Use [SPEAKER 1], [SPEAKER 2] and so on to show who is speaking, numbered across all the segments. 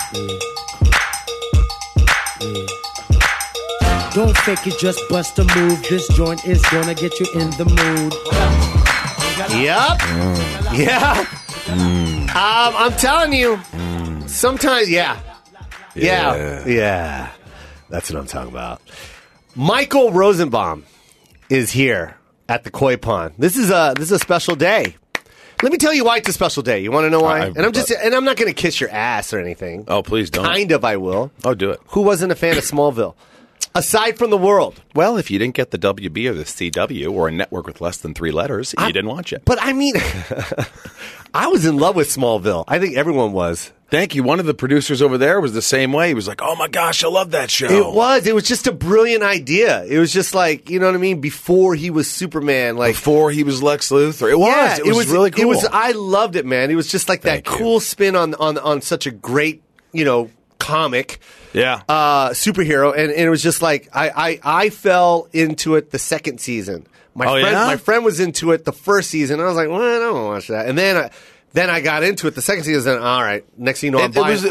[SPEAKER 1] Don't fake it, just bust a move. This joint is gonna get you in the mood.
[SPEAKER 2] Yep. Yeah. I'm telling you. Sometimes, yeah. That's what I'm talking about. Michael Rosenbaum is here at the Koi Pond. This is a special day. Let me tell you why it's a special day. You want to know why? And I'm not going to kiss your ass or anything.
[SPEAKER 3] Oh, please don't.
[SPEAKER 2] Kind of, I will.
[SPEAKER 3] Oh, do it.
[SPEAKER 2] Who wasn't a fan of Smallville? Aside from the world.
[SPEAKER 3] Well, if you didn't get the WB or the CW or a network with less than 3 letters, you didn't watch it.
[SPEAKER 2] But I mean, I was in love with Smallville. I think everyone was.
[SPEAKER 3] Thank you. One of the producers over there was the same way. He was like, oh my gosh, I love that show.
[SPEAKER 2] It was just a brilliant idea. It was just like, you know what I mean? Before he was Superman.
[SPEAKER 3] Before he was Lex Luthor. It was really cool.
[SPEAKER 2] I loved it, man. It was just like that cool spin on such a great, comic.
[SPEAKER 3] Yeah.
[SPEAKER 2] Superhero. And it was just like, I fell into it the second season. My friend was into it the first season. I was like, well, I don't want to watch that. And then I got into it the second season. All right, next thing you know,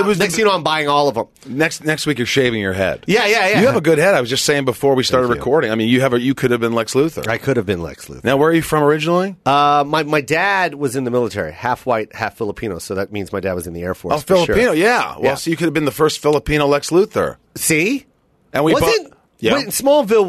[SPEAKER 2] I'm buying all of them.
[SPEAKER 3] Next week you're shaving your head.
[SPEAKER 2] Yeah.
[SPEAKER 3] You have a good head. I was just saying before we started recording. I mean, you could have been Lex Luthor.
[SPEAKER 2] I could have been Lex Luthor.
[SPEAKER 3] Now, where are you from originally?
[SPEAKER 2] My dad was in the military, half white, half Filipino. So that means my dad was in the Air Force.
[SPEAKER 3] Oh, Filipino, yeah. Well, so you could have been the first Filipino Lex Luthor.
[SPEAKER 2] See,
[SPEAKER 3] and we
[SPEAKER 2] wait, in Smallville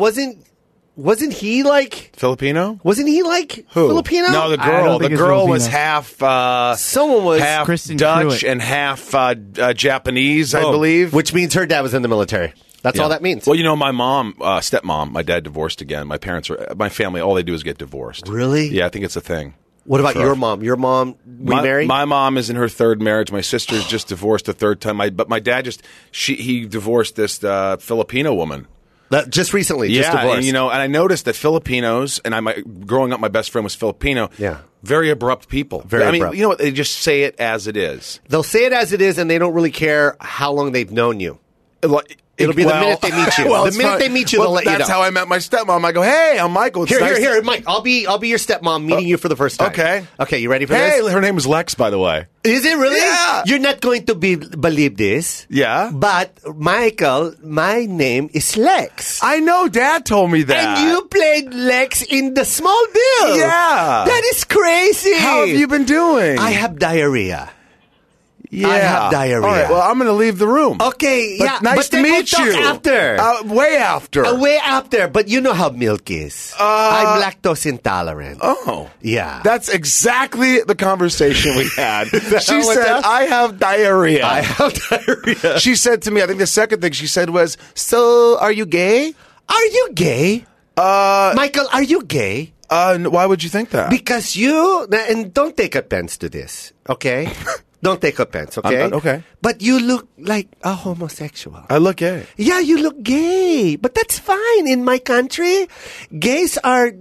[SPEAKER 2] wasn't he like
[SPEAKER 3] Filipino?
[SPEAKER 2] Wasn't he like
[SPEAKER 3] who?
[SPEAKER 2] Filipino?
[SPEAKER 3] No, the girl. The girl was half.
[SPEAKER 2] Someone was
[SPEAKER 3] half
[SPEAKER 4] Kristen
[SPEAKER 3] Dutch
[SPEAKER 4] Pruitt.
[SPEAKER 3] and half Japanese, I believe.
[SPEAKER 2] Which means her dad was in the military. That's all that means.
[SPEAKER 3] Well, my mom, stepmom, my dad divorced again. My family, all they do is get divorced.
[SPEAKER 2] Really?
[SPEAKER 3] Yeah, I think it's a thing.
[SPEAKER 2] What about your mom? Your mom, married?
[SPEAKER 3] My mom is in her third marriage. My sister's just divorced a third time. But my dad he divorced this Filipino woman.
[SPEAKER 2] Just recently,
[SPEAKER 3] yeah,
[SPEAKER 2] just divorced.
[SPEAKER 3] And I noticed that Filipinos, and growing up, my best friend was Filipino.
[SPEAKER 2] Yeah,
[SPEAKER 3] very abrupt people.
[SPEAKER 2] Abrupt.
[SPEAKER 3] You know what? They just say it as it is.
[SPEAKER 2] They'll say it as it is, and they don't really care how long they've known you. It'll be the minute they meet you. The minute they meet you, they'll let you know.
[SPEAKER 3] That's how I met my stepmom. I go, hey, I'm Michael. It's
[SPEAKER 2] Here, Mike. I'll be your stepmom meeting you for the first time. Okay. You ready for this?
[SPEAKER 3] Hey, her name was Lex, by the way.
[SPEAKER 2] Is it really?
[SPEAKER 3] Yeah.
[SPEAKER 2] You're not going to believe this.
[SPEAKER 3] Yeah.
[SPEAKER 2] But Michael, my name is Lex.
[SPEAKER 3] I know. Dad told me that.
[SPEAKER 2] And you played Lex in the Smallville.
[SPEAKER 3] Yeah.
[SPEAKER 2] That is crazy.
[SPEAKER 3] How have you been doing?
[SPEAKER 2] I have diarrhea.
[SPEAKER 3] Yeah.
[SPEAKER 2] I have diarrhea.
[SPEAKER 3] All right, well, I'm going to leave the room.
[SPEAKER 2] Okay,
[SPEAKER 3] but nice to meet you.
[SPEAKER 2] After.
[SPEAKER 3] Way after.
[SPEAKER 2] Way after, but you know how milk is. I'm lactose intolerant.
[SPEAKER 3] Oh.
[SPEAKER 2] Yeah.
[SPEAKER 3] That's exactly the conversation we had. She said, I have diarrhea.
[SPEAKER 2] I have diarrhea.
[SPEAKER 3] She said to me, I think the second thing she said was, so are you gay?
[SPEAKER 2] Are you gay? Michael, are you gay?
[SPEAKER 3] Why would you think that?
[SPEAKER 2] Because and don't take offense to this, okay? Don't take offense, okay?
[SPEAKER 3] Okay.
[SPEAKER 2] But you look like a homosexual.
[SPEAKER 3] I look gay.
[SPEAKER 2] Yeah, you look gay. But that's fine. In my country, gays are,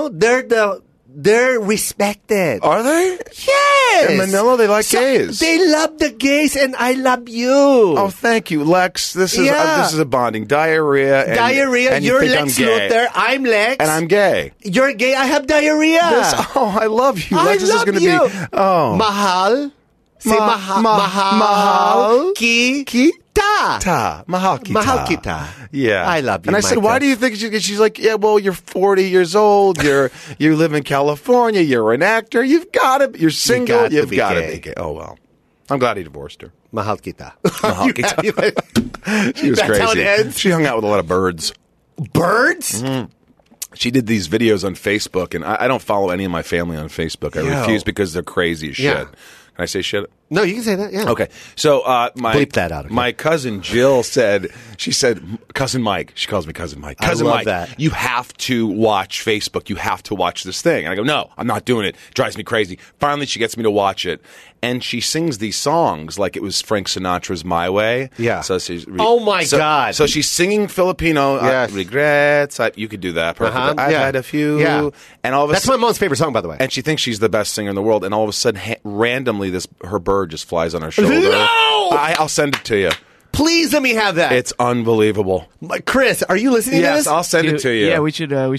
[SPEAKER 2] they're respected.
[SPEAKER 3] Are they?
[SPEAKER 2] Yes.
[SPEAKER 3] In Manila, they like gays.
[SPEAKER 2] They love the gays, and I love you.
[SPEAKER 3] Oh, thank you, Lex. This is a bonding. Diarrhea. And
[SPEAKER 2] you're
[SPEAKER 3] you
[SPEAKER 2] Lex Luthor. I'm Lex.
[SPEAKER 3] And I'm gay.
[SPEAKER 2] You're gay. I have diarrhea.
[SPEAKER 3] I love you. Lex, this is going to be. Oh.
[SPEAKER 2] Mahal. Say mahal.
[SPEAKER 3] Mahal.
[SPEAKER 2] Kita.
[SPEAKER 3] Mahal kita.
[SPEAKER 2] Mahal kita.
[SPEAKER 3] Yeah.
[SPEAKER 2] I love you,
[SPEAKER 3] And I said, why do you think she's like, yeah, well, you're 40 years old. You live in California. You're an actor. You're single. You've got to be gay. Oh, well. I'm glad he divorced her.
[SPEAKER 2] Mahal kita.
[SPEAKER 3] Mahal kita. She was
[SPEAKER 2] That's
[SPEAKER 3] crazy.
[SPEAKER 2] how it ends?
[SPEAKER 3] She hung out with a lot of birds.
[SPEAKER 2] Birds?
[SPEAKER 3] Mm-hmm. She did these videos on Facebook, and I don't follow any of my family on Facebook. I refuse because they're crazy as shit. Can I say shit?
[SPEAKER 2] No, you can say that, yeah.
[SPEAKER 3] Okay. So
[SPEAKER 2] bleep that out. Okay?
[SPEAKER 3] My cousin Jill said, Cousin Mike. She calls me Cousin Mike. Cousin Mike,
[SPEAKER 2] that.
[SPEAKER 3] You have to watch Facebook. You have to watch this thing. And I go, no, I'm not doing it. It drives me crazy. Finally, she gets me to watch it. And she sings these songs like it was Frank Sinatra's My Way.
[SPEAKER 2] Yeah.
[SPEAKER 3] So she's
[SPEAKER 2] God.
[SPEAKER 3] So she's singing Filipino.
[SPEAKER 2] Yes.
[SPEAKER 3] Regrets. You could do that perfectly. I've had a few.
[SPEAKER 2] Yeah.
[SPEAKER 3] And all of a
[SPEAKER 2] That's my mom's favorite song, by the way.
[SPEAKER 3] And she thinks she's the best singer in the world. And all of a sudden, randomly, her bird just flies on her shoulder.
[SPEAKER 2] No!
[SPEAKER 3] I'll send it to you.
[SPEAKER 2] Please let me have that.
[SPEAKER 3] It's unbelievable.
[SPEAKER 2] Chris, are you listening to this?
[SPEAKER 3] Yes, I'll send it to you.
[SPEAKER 4] Yeah, we should.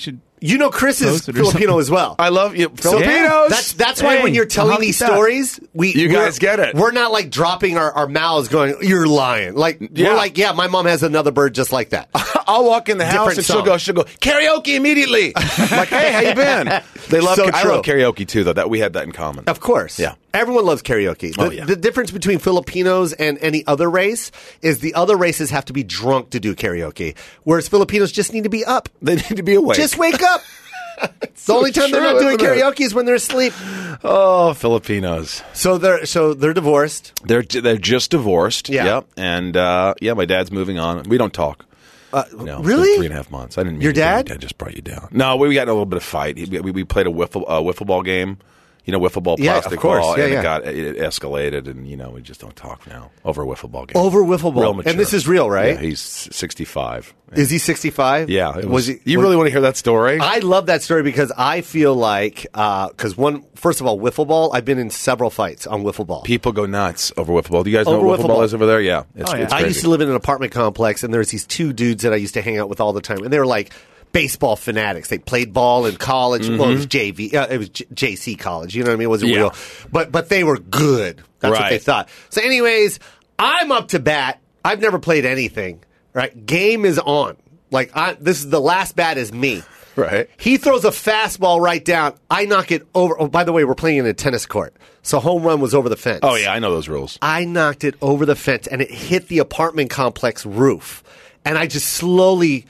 [SPEAKER 2] You know, Chris is Filipino as well.
[SPEAKER 3] I love you,
[SPEAKER 2] So
[SPEAKER 3] Filipinos.
[SPEAKER 2] that's why when you're telling these stories,
[SPEAKER 3] you guys get it.
[SPEAKER 2] We're not like dropping our mouths going, you're lying. Like, we're like, yeah, my mom has another bird just like that.
[SPEAKER 3] I'll walk in the house and she'll go, karaoke immediately. I'm like, hey, how you been? They love I love karaoke too, though. That we had that in common.
[SPEAKER 2] Of course.
[SPEAKER 3] Yeah.
[SPEAKER 2] Everyone loves karaoke. The difference between Filipinos and any other race is the other races have to be drunk to do karaoke, whereas Filipinos just need to be up.
[SPEAKER 3] They need to be awake.
[SPEAKER 2] Just wake up. The only time they're not doing karaoke is when they're asleep.
[SPEAKER 3] Oh, Filipinos.
[SPEAKER 2] So they're divorced.
[SPEAKER 3] They're just divorced.
[SPEAKER 2] Yeah.
[SPEAKER 3] Yep. And my dad's moving on. We don't talk.
[SPEAKER 2] Really?
[SPEAKER 3] 3.5 months. I didn't mean
[SPEAKER 2] Your dad?
[SPEAKER 3] Dad just brought you down. No, we got in a little bit of fight. We played a wiffle ball game. You know, wiffle ball, plastic ball, and it escalated, and we just don't talk now over a wiffle ball game.
[SPEAKER 2] Over wiffle ball,
[SPEAKER 3] real mature.
[SPEAKER 2] And this is real, right?
[SPEAKER 3] Yeah, he's 65.
[SPEAKER 2] Is he 65?
[SPEAKER 3] Yeah. You really want to hear that story?
[SPEAKER 2] I love that story because I feel like first of all, wiffle ball. I've been in several fights on wiffle ball.
[SPEAKER 3] People go nuts over wiffle ball. Do you guys know what wiffle ball is over there? Yeah. It's crazy.
[SPEAKER 2] I used to live in an apartment complex, and there's these two dudes that I used to hang out with all the time, and they were like baseball fanatics. They played ball in college. Well, it was JV. It was JC college. You know what I mean? It wasn't real. But they were good. That's what they thought. So anyways, I'm up to bat. I've never played anything. Right? Game is on. Like, this is the last bat is me.
[SPEAKER 3] Right.
[SPEAKER 2] He throws a fastball right down. I knock it over. Oh, by the way, we're playing in a tennis court. So home run was over the fence.
[SPEAKER 3] Oh, yeah. I know those rules.
[SPEAKER 2] I knocked it over the fence, and it hit the apartment complex roof. And I just slowly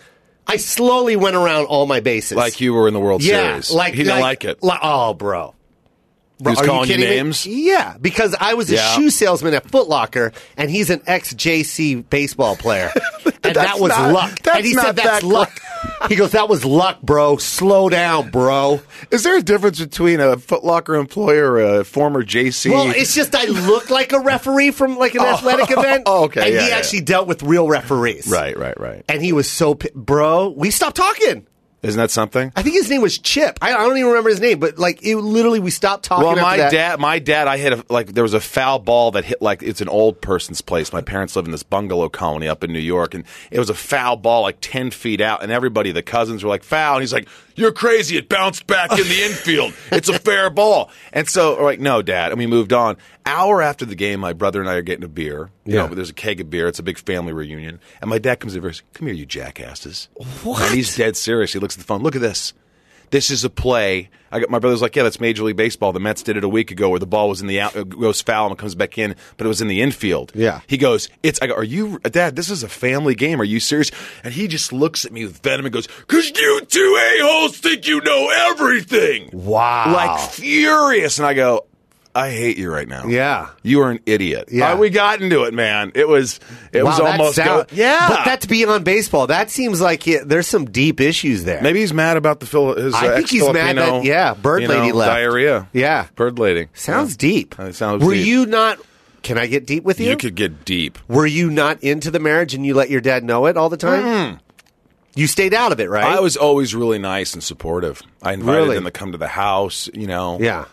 [SPEAKER 2] went around all my bases.
[SPEAKER 3] Like you were in the World Series. He didn't like it.
[SPEAKER 2] Oh, bro.
[SPEAKER 3] He was calling you names?
[SPEAKER 2] Yeah, because I was a shoe salesman at Foot Locker, and he's an ex-JC baseball player. And that was luck. And he said, that's luck. He goes, that was luck, bro. Slow down, bro.
[SPEAKER 3] Is there a difference between a Foot Locker employee or a former JC?
[SPEAKER 2] Well, it's just I look like a referee from like an athletic event.
[SPEAKER 3] Oh, okay.
[SPEAKER 2] And he actually dealt with real referees.
[SPEAKER 3] Right.
[SPEAKER 2] And he was so, bro, we stopped talking.
[SPEAKER 3] Isn't that something?
[SPEAKER 2] I think his name was Chip. I don't even remember his name, but like it literally, we stopped talking.
[SPEAKER 3] Well,
[SPEAKER 2] after
[SPEAKER 3] my dad, I hit there was a foul ball that hit it's an old person's place. My parents live in this bungalow colony up in New York, and it was a foul ball 10 feet out, and everybody, the cousins were like, foul, and he's like, you're crazy, it bounced back in the infield. It's a fair ball. And so we're like, no, Dad, and we moved on. Hour after the game, my brother and I are getting a beer. There's a keg of beer. It's a big family reunion. And my dad comes over and says, come here, you jackasses.
[SPEAKER 2] What?
[SPEAKER 3] And he's dead serious. He looks at the phone. Look at this. This is a play. My brother's like, yeah, that's Major League Baseball. The Mets did it a week ago where the ball was in the out, goes foul and comes back in, but it was in the infield.
[SPEAKER 2] Yeah.
[SPEAKER 3] He goes, I go, are you, Dad, this is a family game. Are you serious? And he just looks at me with venom and goes, because you two a-holes think you know everything.
[SPEAKER 2] Wow.
[SPEAKER 3] Like furious. And I go, I hate you right now.
[SPEAKER 2] Yeah.
[SPEAKER 3] You are an idiot.
[SPEAKER 2] Yeah.
[SPEAKER 3] We got into it, man. It was almost...
[SPEAKER 2] yeah. But that's beyond baseball. That seems like there's some deep issues there.
[SPEAKER 3] Maybe he's mad about his
[SPEAKER 2] I think he's mad that, Bird Lady left.
[SPEAKER 3] Diarrhea.
[SPEAKER 2] Yeah.
[SPEAKER 3] Bird Lady.
[SPEAKER 2] Sounds deep.
[SPEAKER 3] Sounds
[SPEAKER 2] Were
[SPEAKER 3] deep.
[SPEAKER 2] you not... Can I get deep with you?
[SPEAKER 3] You could get deep.
[SPEAKER 2] Were you not into the marriage and you let your dad know it all the time? You stayed out of it, right?
[SPEAKER 3] I was always really nice and supportive. I invited him to come to the house,
[SPEAKER 2] Yeah.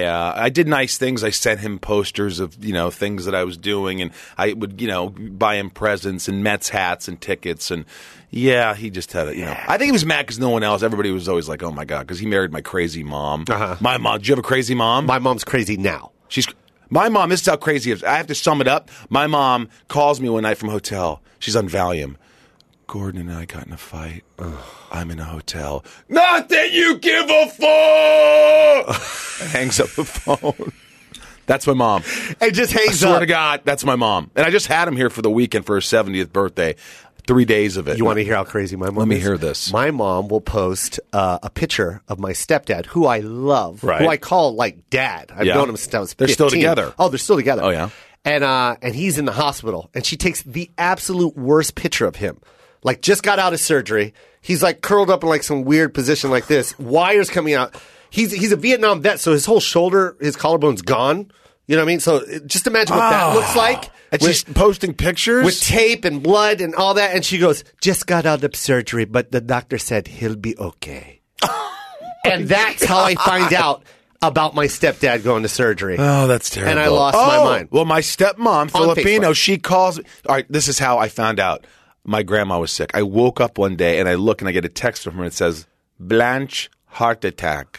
[SPEAKER 3] I did nice things. I sent him posters of, things that I was doing, and I would, buy him presents and Mets hats and tickets, and he just had I think he was mad because no one else, everybody was always like, oh my God, because he married my crazy mom.
[SPEAKER 2] Uh-huh.
[SPEAKER 3] My mom, do you have a crazy mom?
[SPEAKER 2] My mom's crazy now.
[SPEAKER 3] My mom, this is how crazy it is. I have to sum it up. My mom calls me one night from a hotel. She's on Valium. Gordon and I got in a fight. I'm in a hotel. Not that you give a fuck! Hangs up the phone. That's my mom.
[SPEAKER 2] It just hangs
[SPEAKER 3] up. I swear
[SPEAKER 2] up.
[SPEAKER 3] to God, that's my mom. And I just had him here for the weekend for her 70th birthday. 3 days of it.
[SPEAKER 2] You want to hear how crazy my mom is?
[SPEAKER 3] Let me hear this.
[SPEAKER 2] My mom will post a picture of my stepdad, who I love,
[SPEAKER 3] right.
[SPEAKER 2] who I call like dad. I've known him since I was 15.
[SPEAKER 3] They're still together.
[SPEAKER 2] Oh, they're still together.
[SPEAKER 3] Oh, yeah.
[SPEAKER 2] And he's in the hospital, and she takes the absolute worst picture of him. Like, just got out of surgery. He's like curled up in like some weird position like this. Wires coming out. He's a Vietnam vet, so his whole shoulder, his collarbone's gone. You know what I mean? So just imagine what that looks like.
[SPEAKER 3] And she's posting pictures?
[SPEAKER 2] With tape and blood and all that. And she goes, just got out of surgery, but the doctor said he'll be okay. And that's how I find out about my stepdad going to surgery.
[SPEAKER 3] Oh, that's terrible.
[SPEAKER 2] And I lost my mind.
[SPEAKER 3] Well, my stepmom, Filipino,
[SPEAKER 2] Facebook.
[SPEAKER 3] she calls me. All right, this is how I found out. My grandma was sick. I woke up one day and I look and I get a text from her and it says, Blanche heart attack.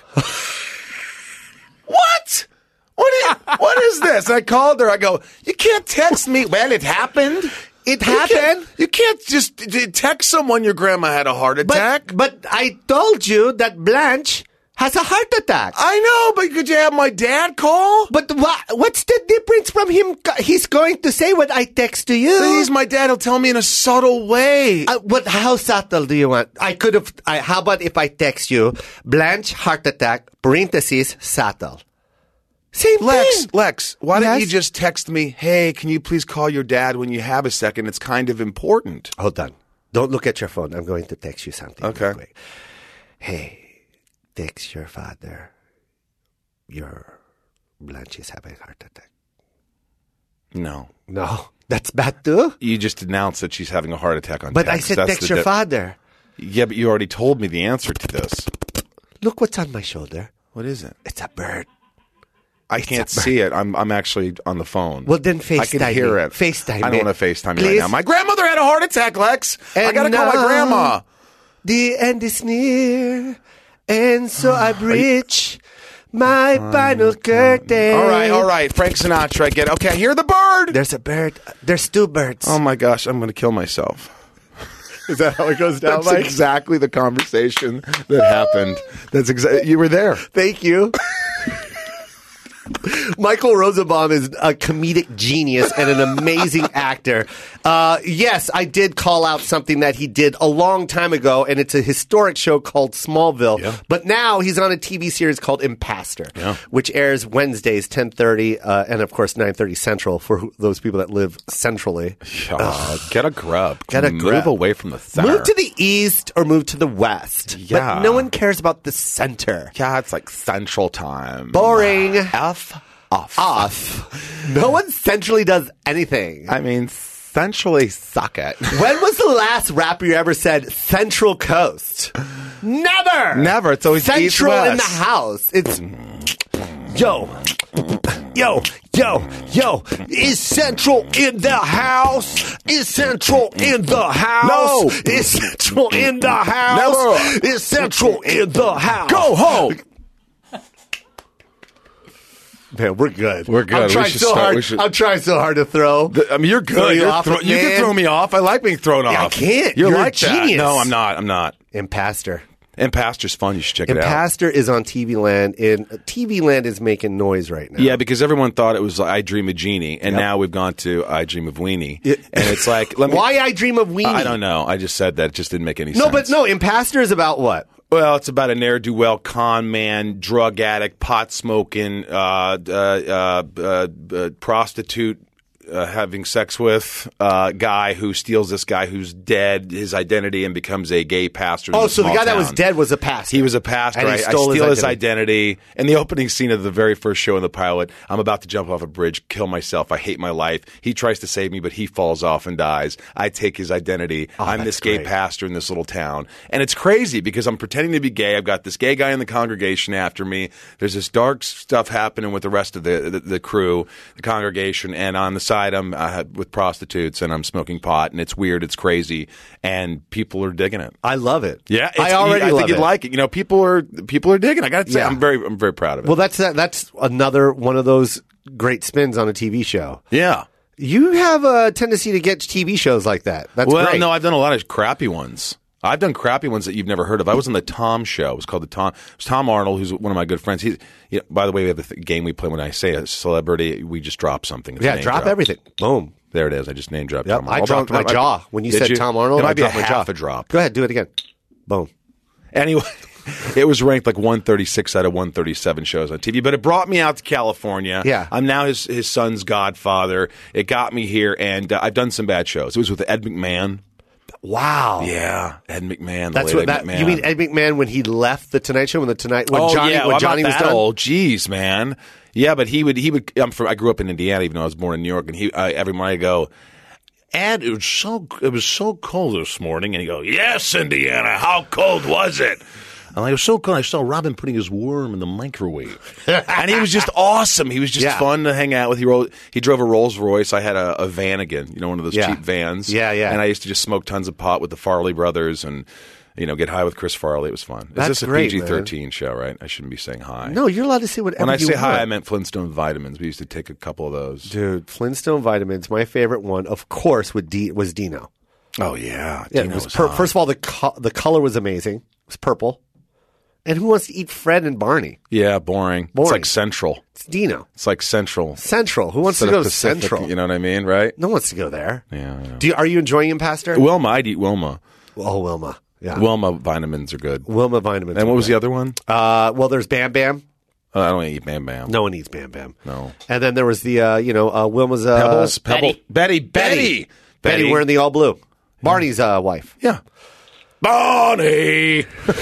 [SPEAKER 3] What? What is this? And I called her. I go, you can't text me. Well, it happened.
[SPEAKER 2] It happened.
[SPEAKER 3] You can't just text someone your grandma had a heart attack.
[SPEAKER 2] But I told you that Blanche has a heart attack.
[SPEAKER 3] I know, but could you have my dad call?
[SPEAKER 2] But what's the difference from him? He's going to say what I text to you.
[SPEAKER 3] But he's my dad. He'll tell me in a subtle way.
[SPEAKER 2] How subtle do you want? How about if I text you, Blanche heart attack, parentheses, subtle. Same thing.
[SPEAKER 3] Lex, why don't you just text me, hey, can you please call your dad when you have a second? It's kind of important.
[SPEAKER 2] Hold on. Don't look at your phone. I'm going to text you something.
[SPEAKER 3] Okay.
[SPEAKER 2] Real quick. Hey, text your father. Your Blanche is having a heart attack.
[SPEAKER 3] No.
[SPEAKER 2] That's bad too?
[SPEAKER 3] You just announced that she's having a heart attack on
[SPEAKER 2] But
[SPEAKER 3] text.
[SPEAKER 2] I said text your father.
[SPEAKER 3] Yeah, but you already told me the answer to this.
[SPEAKER 2] Look what's on my shoulder.
[SPEAKER 3] What is it?
[SPEAKER 2] It's a bird.
[SPEAKER 3] I can't see it. I'm actually on the phone.
[SPEAKER 2] Well, then FaceTime.
[SPEAKER 3] I can hear it.
[SPEAKER 2] FaceTime.
[SPEAKER 3] I don't want to FaceTime you
[SPEAKER 2] Please?
[SPEAKER 3] right now. My grandmother had a heart attack, Lex. I
[SPEAKER 2] And
[SPEAKER 3] got to call my
[SPEAKER 2] now-
[SPEAKER 3] grandma.
[SPEAKER 2] The end is near, and so I breach my final curtain.
[SPEAKER 3] All right. Frank Sinatra, I get it. Okay, I hear the bird.
[SPEAKER 2] There's a bird. There's two birds.
[SPEAKER 3] Oh, my gosh, I'm going to kill myself.
[SPEAKER 2] Is that how it goes down,
[SPEAKER 3] That's exactly the conversation that happened. You were there.
[SPEAKER 2] Thank you. Michael Rosenbaum is a comedic genius and an amazing actor. Yes, I did call out something that he did a long time ago, and it's a historic show called Smallville.
[SPEAKER 3] Yeah.
[SPEAKER 2] But now he's on a TV series called Impastor, which airs Wednesdays, 10:30, and of course 9:30 Central for those people that live centrally.
[SPEAKER 3] Get a grub. Move
[SPEAKER 2] grub.
[SPEAKER 3] away from the center.
[SPEAKER 2] Move to the east or move to the west.
[SPEAKER 3] Yeah.
[SPEAKER 2] But no one cares about the center.
[SPEAKER 3] Yeah, it's like Central Time.
[SPEAKER 2] Boring.
[SPEAKER 3] Off.
[SPEAKER 2] No one centrally does anything.
[SPEAKER 3] I mean, centrally suck it.
[SPEAKER 2] When was the last rapper you ever said Central Coast? Never.
[SPEAKER 3] It's always
[SPEAKER 2] Central
[SPEAKER 3] East, West.
[SPEAKER 2] in the house. It's yo. Is Central in the house? Is Central in the house?
[SPEAKER 3] No.
[SPEAKER 2] Is Central in the house?
[SPEAKER 3] Never.
[SPEAKER 2] Is Central in the house?
[SPEAKER 3] Go home.
[SPEAKER 2] Man, we're good.
[SPEAKER 3] We're good.
[SPEAKER 2] I'm trying
[SPEAKER 3] We should
[SPEAKER 2] so
[SPEAKER 3] start-
[SPEAKER 2] hard.
[SPEAKER 3] we should-
[SPEAKER 2] I'm trying so hard to throw.
[SPEAKER 3] I mean, you're
[SPEAKER 2] Throw
[SPEAKER 3] good.
[SPEAKER 2] you off,
[SPEAKER 3] You can
[SPEAKER 2] man.
[SPEAKER 3] throw me off. I like being thrown off.
[SPEAKER 2] I can't.
[SPEAKER 3] You're
[SPEAKER 2] You're
[SPEAKER 3] like
[SPEAKER 2] a genius.
[SPEAKER 3] that. No, I'm not.
[SPEAKER 2] Impastor.
[SPEAKER 3] Impastor's fun. You should check it out.
[SPEAKER 2] Impastor is on TV Land, and TV Land is making noise right now.
[SPEAKER 3] Yeah, because everyone thought it was I Dream of Jeannie, and now we've gone to I Dream of Weenie. And it's like,
[SPEAKER 2] Why I Dream of Weenie?
[SPEAKER 3] I don't know. I just said that. It just didn't make any sense.
[SPEAKER 2] No, but no, Impastor is about what?
[SPEAKER 3] Well, it's about a ne'er-do-well con man, drug addict, pot smoking, prostitute having sex with guy who steals this guy who's dead, his identity, and becomes a gay pastor.
[SPEAKER 2] Oh,
[SPEAKER 3] in a
[SPEAKER 2] so the
[SPEAKER 3] small
[SPEAKER 2] guy that was
[SPEAKER 3] town.
[SPEAKER 2] dead was a pastor.
[SPEAKER 3] He was a pastor.
[SPEAKER 2] And he
[SPEAKER 3] I
[SPEAKER 2] stole
[SPEAKER 3] steal
[SPEAKER 2] his
[SPEAKER 3] his identity. In the opening scene of the very first show in the pilot, I'm about to jump off a bridge, kill myself. I hate my life. He tries to save me, but he falls off and dies. I take his identity. I'm this gay pastor in this little town. And it's crazy because I'm pretending to be gay. I've got this gay guy in the congregation after me. There's this dark stuff happening with the rest of the crew, the congregation. And on the side, I'm with prostitutes and I'm smoking pot. And it's weird. It's crazy. And people are digging it.
[SPEAKER 2] I love it.
[SPEAKER 3] Yeah,
[SPEAKER 2] I already
[SPEAKER 3] I
[SPEAKER 2] love
[SPEAKER 3] think you'd
[SPEAKER 2] it.
[SPEAKER 3] like it. You know, people are digging. I got to say,
[SPEAKER 2] Yeah.
[SPEAKER 3] I'm very proud of it.
[SPEAKER 2] Well, that's another one of those great spins on a TV show.
[SPEAKER 3] yeah.
[SPEAKER 2] You have a tendency to get TV shows like that. That's
[SPEAKER 3] Well,
[SPEAKER 2] great.
[SPEAKER 3] no, I've done a lot of crappy ones. I've done crappy ones that you've never heard of. I was on the Tom Show. It was called the Tom. It was Tom Arnold, who's one of my good friends. By the way, we have a game we play when I say a celebrity, we just drop something. It's a
[SPEAKER 2] Yeah,
[SPEAKER 3] name
[SPEAKER 2] drop everything. Boom.
[SPEAKER 3] There it is. I just name dropped
[SPEAKER 2] Yep,
[SPEAKER 3] Tom
[SPEAKER 2] I
[SPEAKER 3] Arnold.
[SPEAKER 2] dropped my jaw when you
[SPEAKER 3] Did
[SPEAKER 2] said Tom Arnold.
[SPEAKER 3] It might
[SPEAKER 2] I
[SPEAKER 3] be a
[SPEAKER 2] dropped my jaw.
[SPEAKER 3] half a drop.
[SPEAKER 2] Go ahead, do it again. Boom.
[SPEAKER 3] Anyway, it was ranked like 136 out of 137 shows on TV, but it brought me out to California.
[SPEAKER 2] Yeah.
[SPEAKER 3] I'm now his son's godfather. It got me here, and I've done some bad shows. It was with Ed McMahon.
[SPEAKER 2] Wow.
[SPEAKER 3] Yeah, Ed McMahon.
[SPEAKER 2] That's
[SPEAKER 3] the late
[SPEAKER 2] what
[SPEAKER 3] Ed
[SPEAKER 2] that.
[SPEAKER 3] McMahon.
[SPEAKER 2] You mean Ed McMahon when he left the Tonight Show when Johnny
[SPEAKER 3] well,
[SPEAKER 2] Johnny
[SPEAKER 3] I'm
[SPEAKER 2] was
[SPEAKER 3] not that
[SPEAKER 2] done?
[SPEAKER 3] old. Jeez, man. Yeah, but he would. I grew up in Indiana, even though I was born in New York. And every morning I go, Ed, it was so cold this morning. And he go, yes, Indiana. How cold was it? And I was so cold. I saw Robin putting his worm in the microwave, and he was just awesome. He was just fun to hang out with. He drove a Rolls Royce. I had a Vanagon, one of those cheap vans.
[SPEAKER 2] Yeah.
[SPEAKER 3] And I used to just smoke tons of pot with the Farley brothers and Get high with Chris Farley. It was fun.
[SPEAKER 2] That's
[SPEAKER 3] Is this a
[SPEAKER 2] great,
[SPEAKER 3] PG-13 show, right? I shouldn't be saying hi.
[SPEAKER 2] No, you're allowed to say whatever
[SPEAKER 3] When I
[SPEAKER 2] you
[SPEAKER 3] say
[SPEAKER 2] want.
[SPEAKER 3] hi, I meant Flintstone vitamins. We used to take a couple of those.
[SPEAKER 2] Dude, Flintstone vitamins. My favorite one, of course, was Dino.
[SPEAKER 3] Oh, yeah.
[SPEAKER 2] Yeah,
[SPEAKER 3] Dino
[SPEAKER 2] it was
[SPEAKER 3] was hot.
[SPEAKER 2] first of all, the color was amazing. It was purple. And who wants to eat Fred and Barney?
[SPEAKER 3] Yeah, boring. It's like Central.
[SPEAKER 2] It's Dino.
[SPEAKER 3] It's like Central.
[SPEAKER 2] Central. Who wants to
[SPEAKER 3] Instead
[SPEAKER 2] go
[SPEAKER 3] of
[SPEAKER 2] to
[SPEAKER 3] Pacific,
[SPEAKER 2] Central?
[SPEAKER 3] You know what I mean, right?
[SPEAKER 2] No one wants to go there.
[SPEAKER 3] Yeah, I know.
[SPEAKER 2] Are you enjoying him, Pastor?
[SPEAKER 3] Wilma. I'd eat Wilma.
[SPEAKER 2] Oh, Wilma. Yeah.
[SPEAKER 3] Wilma vitamins are good.
[SPEAKER 2] Wilma vitamins.
[SPEAKER 3] And what was the other one?
[SPEAKER 2] Well, there's Bam Bam.
[SPEAKER 3] I don't eat Bam Bam.
[SPEAKER 2] No one eats Bam Bam.
[SPEAKER 3] No.
[SPEAKER 2] And then there was the, Wilma's...
[SPEAKER 3] Pebbles?
[SPEAKER 2] Betty.
[SPEAKER 3] Betty
[SPEAKER 2] wearing the all blue. Barney's wife.
[SPEAKER 3] Yeah. Barney!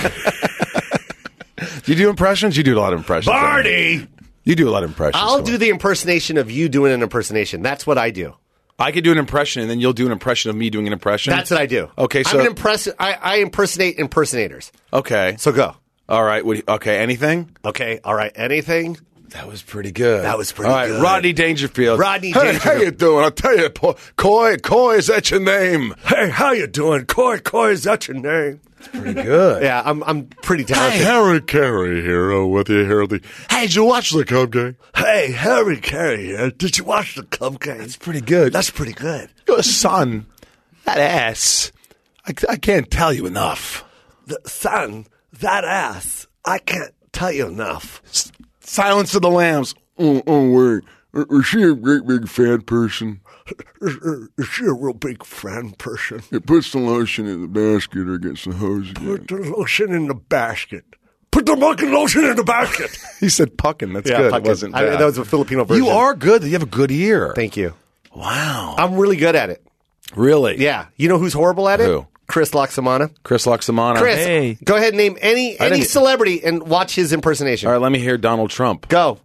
[SPEAKER 3] Do you do impressions? You do a lot of impressions.
[SPEAKER 2] Barney!
[SPEAKER 3] You do a lot of impressions.
[SPEAKER 2] I'll do the impersonation of you doing an impersonation. That's what I do.
[SPEAKER 3] I could do an impression, and then you'll do an impression of me doing an impression?
[SPEAKER 2] That's what I do.
[SPEAKER 3] Okay, so...
[SPEAKER 2] I impersonate impersonators.
[SPEAKER 3] Okay.
[SPEAKER 2] So go.
[SPEAKER 3] All right. Okay, anything?
[SPEAKER 2] Okay, all right. Anything?
[SPEAKER 3] That was pretty good.
[SPEAKER 2] That was pretty
[SPEAKER 3] All right,
[SPEAKER 2] good.
[SPEAKER 3] Rodney Dangerfield.
[SPEAKER 2] Rodney
[SPEAKER 3] Hey,
[SPEAKER 2] Dangerfield.
[SPEAKER 3] how you doing? I'll tell you, Coy, is that your name?
[SPEAKER 2] Hey, how you doing? Coy, is that your name?
[SPEAKER 3] Pretty good.
[SPEAKER 2] Yeah, I'm pretty
[SPEAKER 3] Hey,
[SPEAKER 2] talented.
[SPEAKER 3] Harry Carey here with you here. Hey, did you watch the Cub game?
[SPEAKER 2] Hey, Harry Carey here. Did you watch the Cub game?
[SPEAKER 3] That's pretty good.
[SPEAKER 2] That's pretty good.
[SPEAKER 3] Your son, that ass. I can't tell you enough.
[SPEAKER 2] Son, that ass. I can't tell you enough.
[SPEAKER 3] Silence of the Lambs. Oh, wait. Is she a great big fat person?
[SPEAKER 2] Is she a real big fan person?
[SPEAKER 3] It puts the lotion in the basket or gets the hose again.
[SPEAKER 2] Put the lotion in the basket. Put the fucking lotion in the basket.
[SPEAKER 3] He said puckin'. That's good.
[SPEAKER 2] Puckin'.
[SPEAKER 3] It wasn't bad.
[SPEAKER 2] That was a Filipino version.
[SPEAKER 3] You are good. You have a good ear.
[SPEAKER 2] Thank you.
[SPEAKER 3] Wow.
[SPEAKER 2] I'm really good at it.
[SPEAKER 3] Really?
[SPEAKER 2] Yeah. You know who's horrible at it?
[SPEAKER 3] Who?
[SPEAKER 2] Chris Loxamana.
[SPEAKER 3] Chris Loxamana.
[SPEAKER 2] Chris,
[SPEAKER 1] Hey.
[SPEAKER 2] go ahead and name any celebrity and watch his impersonation.
[SPEAKER 3] All right, let me hear Donald Trump.
[SPEAKER 2] Go.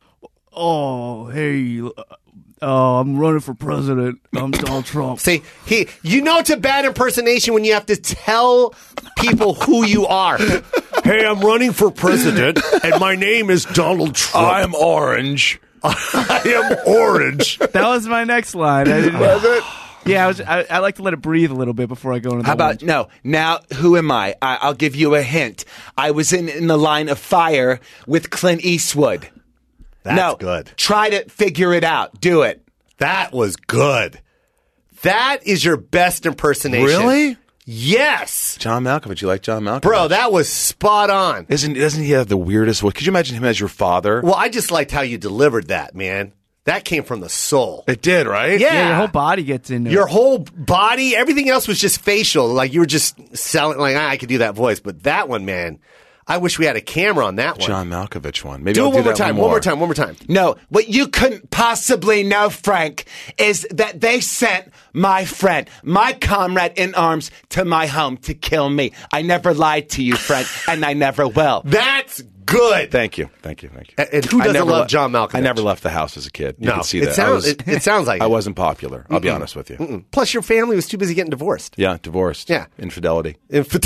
[SPEAKER 1] Oh, hey, I'm running for president. I'm Donald Trump.
[SPEAKER 2] See, it's a bad impersonation when you have to tell people who you are. Hey, I'm running for president, and my name is Donald Trump.
[SPEAKER 3] I'm orange.
[SPEAKER 2] I am orange.
[SPEAKER 1] That was my next line. I didn't.
[SPEAKER 3] Was it?
[SPEAKER 1] Yeah, I like to let it breathe a little bit before I go into the
[SPEAKER 4] How about,
[SPEAKER 1] orange.
[SPEAKER 4] no, now who am I? I'll give you a hint. I was in the line of fire with Clint Eastwood.
[SPEAKER 2] That's good.
[SPEAKER 4] Try to figure it out. Do it.
[SPEAKER 2] That was good. That is your best impersonation.
[SPEAKER 3] Really?
[SPEAKER 2] Yes.
[SPEAKER 3] John Malkovich. You like John Malkovich?
[SPEAKER 2] Bro, that was spot on.
[SPEAKER 3] Doesn't he have the weirdest voice? Could you imagine him as your father?
[SPEAKER 2] Well, I just liked how you delivered that, man. That came from the soul.
[SPEAKER 3] It did, right?
[SPEAKER 2] Yeah.
[SPEAKER 1] Yeah, your whole body gets into
[SPEAKER 2] Your
[SPEAKER 1] it.
[SPEAKER 2] whole body, everything else was just facial. Like you were just selling, like, I could do that voice. But that one, man, I wish we had a camera on that one.
[SPEAKER 3] John Malkovich one. Maybe
[SPEAKER 2] do
[SPEAKER 3] I'll
[SPEAKER 2] it one more
[SPEAKER 3] that
[SPEAKER 2] time.
[SPEAKER 3] One
[SPEAKER 2] One more time.
[SPEAKER 4] No, what you couldn't possibly know, Frank, is that they sent my friend, my comrade in arms, to my home to kill me. I never lied to you, Frank, and I never will.
[SPEAKER 2] That's good.
[SPEAKER 3] Thank you.
[SPEAKER 2] And who doesn't love John Malkovich?
[SPEAKER 3] I never left the house as a kid. You
[SPEAKER 2] No,
[SPEAKER 3] can see
[SPEAKER 2] it
[SPEAKER 3] that.
[SPEAKER 2] sounds- it sounds like
[SPEAKER 3] I
[SPEAKER 2] it.
[SPEAKER 3] wasn't popular. I'll be honest with you.
[SPEAKER 2] Plus, your family was too busy getting divorced.
[SPEAKER 3] Yeah, divorced.
[SPEAKER 2] Yeah.
[SPEAKER 3] Infidelity.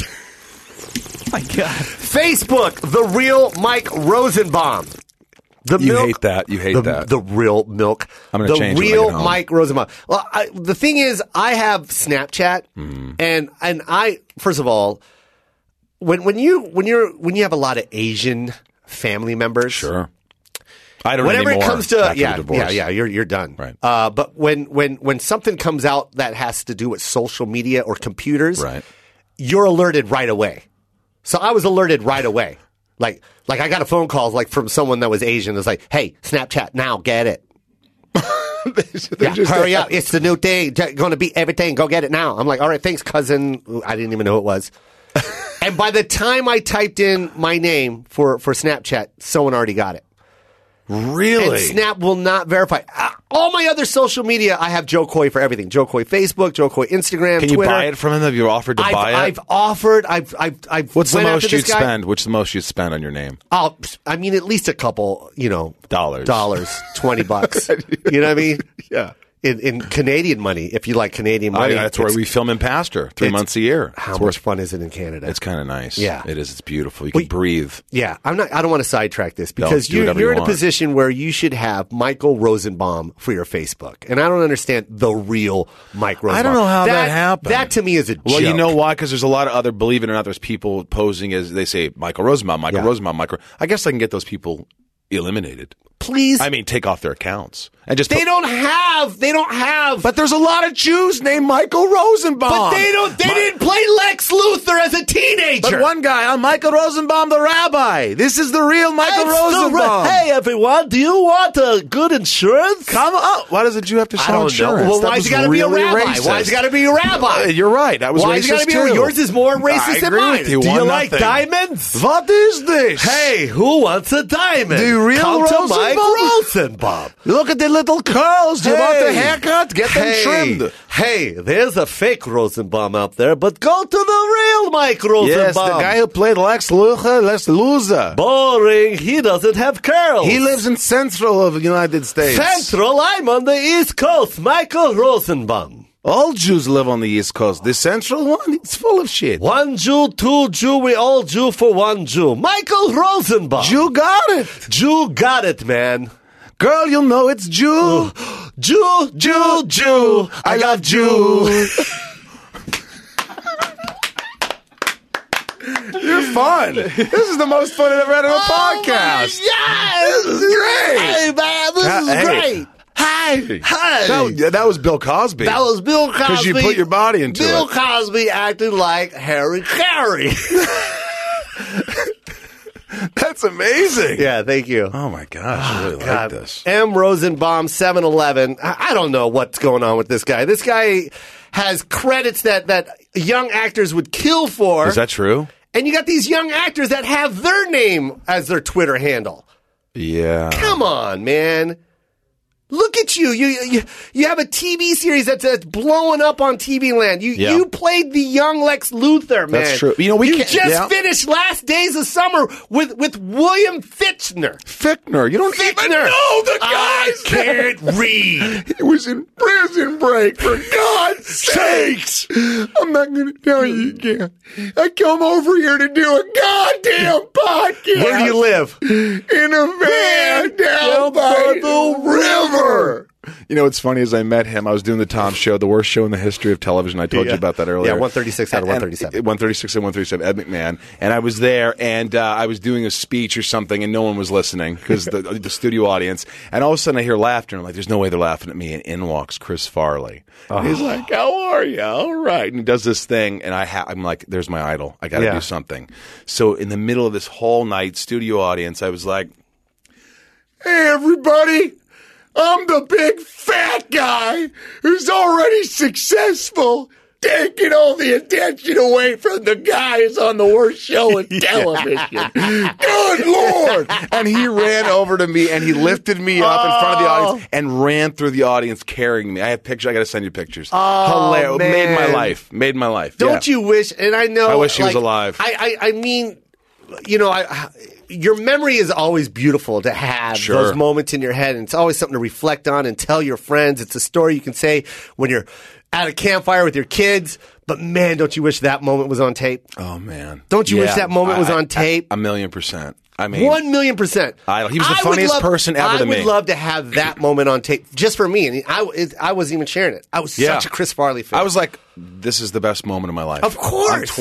[SPEAKER 1] My God.
[SPEAKER 2] Facebook, the real Mike Rosenbaum. The
[SPEAKER 3] You
[SPEAKER 2] milk,
[SPEAKER 3] hate that. You hate that.
[SPEAKER 2] The real milk.
[SPEAKER 3] I'm gonna
[SPEAKER 2] the
[SPEAKER 3] change when I
[SPEAKER 2] real
[SPEAKER 3] get home.
[SPEAKER 2] Mike Rosenbaum. Well, the thing is, I have Snapchat,
[SPEAKER 3] Mm-hmm.
[SPEAKER 2] and I first of all, when you have a lot of Asian family members,
[SPEAKER 3] Sure. I don't
[SPEAKER 2] whenever
[SPEAKER 3] anymore
[SPEAKER 2] it comes to
[SPEAKER 3] after the divorce.
[SPEAKER 2] you're done.
[SPEAKER 3] Right.
[SPEAKER 2] But when something comes out that has to do with social media or computers,
[SPEAKER 3] Right.
[SPEAKER 2] you're alerted right away. So I was alerted right away. Like I got a phone call like from someone that was Asian. It's like, hey, Snapchat now, get it. Hurry up! It's the new thing. Going to be everything. Go get it now. I'm like, all right, thanks, cousin. Ooh, I didn't even know who it was. And by the time I typed in my name for Snapchat, someone already got it.
[SPEAKER 3] Really?
[SPEAKER 2] And Snap will not verify. All my other social media, I have Joe Coy for everything. Joe Coy Facebook, Joe Coy Instagram,
[SPEAKER 3] Can you
[SPEAKER 2] Twitter.
[SPEAKER 3] buy it from him? Have you offered to buy it?
[SPEAKER 2] I've offered. I've.
[SPEAKER 3] What's the
[SPEAKER 2] went
[SPEAKER 3] most
[SPEAKER 2] after
[SPEAKER 3] you'd
[SPEAKER 2] this guy.
[SPEAKER 3] spend? What's the most you'd spend on your name?
[SPEAKER 2] I mean, at least a couple,
[SPEAKER 3] Dollars.
[SPEAKER 2] $20. You know what I mean?
[SPEAKER 3] Yeah.
[SPEAKER 2] in Canadian money, if you like Canadian money.
[SPEAKER 3] That's where we film in Pastor 3 months a year.
[SPEAKER 2] How much fun is it in Canada?
[SPEAKER 3] It's kind of nice.
[SPEAKER 2] Yeah.
[SPEAKER 3] It is. It's beautiful. You can breathe.
[SPEAKER 2] Yeah. I don't want to sidetrack this because
[SPEAKER 3] do whatever
[SPEAKER 2] you're
[SPEAKER 3] you
[SPEAKER 2] in a
[SPEAKER 3] want.
[SPEAKER 2] position where you should have Michael Rosenbaum for your Facebook. And I don't understand the real Mike Rosenbaum.
[SPEAKER 3] I don't know how that happened.
[SPEAKER 2] That to me is a joke.
[SPEAKER 3] Well, you know why? Because there's a lot of other, believe it or not, there's people posing as, they say, Michael Rosenbaum, Rosenbaum, I guess I can get those people eliminated.
[SPEAKER 2] Please.
[SPEAKER 3] I mean, take off their accounts. And just
[SPEAKER 2] They don't have.
[SPEAKER 3] But there's a lot of Jews named Michael Rosenbaum.
[SPEAKER 2] But they didn't play Lex Luthor as a teenager.
[SPEAKER 3] But one guy, I'm Michael Rosenbaum, the rabbi. This is the real Michael Rosenbaum.
[SPEAKER 2] Hey, everyone, do you want a good insurance?
[SPEAKER 3] Come on. Why does a Jew have to sell insurance?
[SPEAKER 2] Well,
[SPEAKER 3] That
[SPEAKER 2] why's
[SPEAKER 3] was
[SPEAKER 2] he got to be a
[SPEAKER 3] really
[SPEAKER 2] rabbi?
[SPEAKER 3] racist.
[SPEAKER 2] Why's he got to be a rabbi?
[SPEAKER 3] You're right. That was
[SPEAKER 2] Why's he
[SPEAKER 3] racist
[SPEAKER 2] got to be
[SPEAKER 3] too.
[SPEAKER 2] Yours is more racist than
[SPEAKER 3] agree
[SPEAKER 2] mine.
[SPEAKER 3] with you.
[SPEAKER 2] Do you
[SPEAKER 3] 1-0.
[SPEAKER 2] like diamonds?
[SPEAKER 3] What is this?
[SPEAKER 2] Hey, who wants a diamond?
[SPEAKER 3] The real
[SPEAKER 2] Come to Mike
[SPEAKER 3] Rosenbaum.
[SPEAKER 2] Rosenbaum.
[SPEAKER 3] Look at the little curls. Do you want a haircut? Get them trimmed.
[SPEAKER 2] Hey, there's a fake Rosenbaum out there, but go to the real Mike Rosenbaum.
[SPEAKER 3] Yes, the guy who played Lex Luthor.
[SPEAKER 2] Boring. He doesn't have curls.
[SPEAKER 3] He lives in central of the United States.
[SPEAKER 2] Central. I'm on the East Coast. Michael Rosenbaum.
[SPEAKER 3] All Jews live on the East Coast. The central one, it's full of shit.
[SPEAKER 2] One Jew, two Jew, we all Jew for one Jew. Michael Rosenbaum.
[SPEAKER 3] Jew got it.
[SPEAKER 2] Jew got it, man.
[SPEAKER 3] Girl, you'll know it's Jew.
[SPEAKER 2] Jew, Jew, Jew. I love Jew.
[SPEAKER 3] You're fun. This is the most fun I've ever had on a podcast.
[SPEAKER 2] Yeah,
[SPEAKER 3] This is great.
[SPEAKER 2] Hey, man, this is great. Hey.
[SPEAKER 3] That was Bill Cosby.
[SPEAKER 2] That was Bill Cosby.
[SPEAKER 3] Because you put your body into
[SPEAKER 2] Bill
[SPEAKER 3] it.
[SPEAKER 2] Cosby acting like Harry Carey.
[SPEAKER 3] That's amazing.
[SPEAKER 2] Yeah, thank you.
[SPEAKER 3] Oh, my gosh. I really like this.
[SPEAKER 2] M. Rosenbaum, 7-Eleven. I don't know what's going on with this guy. This guy has credits that young actors would kill for.
[SPEAKER 3] Is that true?
[SPEAKER 2] And you got these young actors that have their name as their Twitter handle.
[SPEAKER 3] Yeah.
[SPEAKER 2] Come on, man. Look at you. You have a TV series that's blowing up on TV land. You played the young Lex Luthor, man.
[SPEAKER 3] That's true. You know,
[SPEAKER 2] you just finished Last Days of Summer with William Fichtner.
[SPEAKER 3] Fichtner. You don't even know the
[SPEAKER 2] I
[SPEAKER 3] guy's
[SPEAKER 2] can't read.
[SPEAKER 3] He was in prison break, for God's sakes. I'm not going to tell you again. I come over here to do a goddamn podcast.
[SPEAKER 2] Where do you live?
[SPEAKER 3] In a van down by the river. You know what's funny is I met him. I was doing the Tom Show, the worst show in the history of television. I told you about that earlier.
[SPEAKER 2] Yeah, 136 out of 137.
[SPEAKER 3] 136 and 137, Ed McMahon. And I was there, and I was doing a speech or something, and no one was listening because the studio audience. And all of a sudden I hear laughter, and I'm like, there's no way they're laughing at me. And in walks Chris Farley. And he's like, how are you? All right. And he does this thing, and I'm like, there's my idol. I got to do something. So in the middle of this whole night studio audience, I was like, hey, everybody. I'm the big fat guy who's already successful, taking all the attention away from the guys on the worst show in television. Good Lord! And he ran over to me and he lifted me up in front of the audience and ran through the audience carrying me. I have pictures. I got to send you pictures. Hilarious.
[SPEAKER 2] Man.
[SPEAKER 3] Made my life.
[SPEAKER 2] Don't you wish? And I know.
[SPEAKER 3] I wish he was alive.
[SPEAKER 2] I mean, you know, your memory is always beautiful to have those moments in your head, and it's always something to reflect on and tell your friends. It's a story you can say when you're at a campfire with your kids. But man, don't you wish that moment was on tape?
[SPEAKER 3] Oh man,
[SPEAKER 2] don't you wish that moment was on tape?
[SPEAKER 3] 1,000,000%. I mean,
[SPEAKER 2] 1,000,000%.
[SPEAKER 3] He was the funniest person ever to me.
[SPEAKER 2] I would love to have that moment on tape just for me. And I wasn't even sharing it. I was such a Chris Farley fan.
[SPEAKER 3] I was like, this is the best moment of my life.
[SPEAKER 2] Of course.
[SPEAKER 3] I'm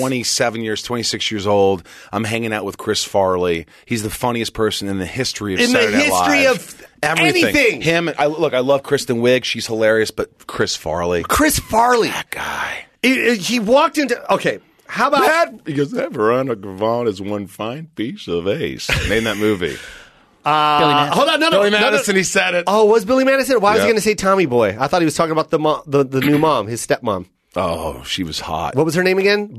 [SPEAKER 3] 26 years old. I'm hanging out with Chris Farley. He's the funniest person in the history of Saturday Night Live.
[SPEAKER 2] In the history of anything.
[SPEAKER 3] Him, I love Kristen Wiig. She's hilarious, but Chris Farley.
[SPEAKER 2] Chris Farley.
[SPEAKER 3] That guy.
[SPEAKER 2] He walked into, okay. How about
[SPEAKER 3] that? Because that Veronica Vaughn is one fine piece of ace. Name that movie.
[SPEAKER 2] Billy Madison. Hold on,
[SPEAKER 3] Billy Madison. He said it.
[SPEAKER 2] Oh, was Billy Madison? Why was he going to say Tommy Boy? I thought he was talking about the new mom, his stepmom.
[SPEAKER 3] Oh, she was hot.
[SPEAKER 2] What was her name again?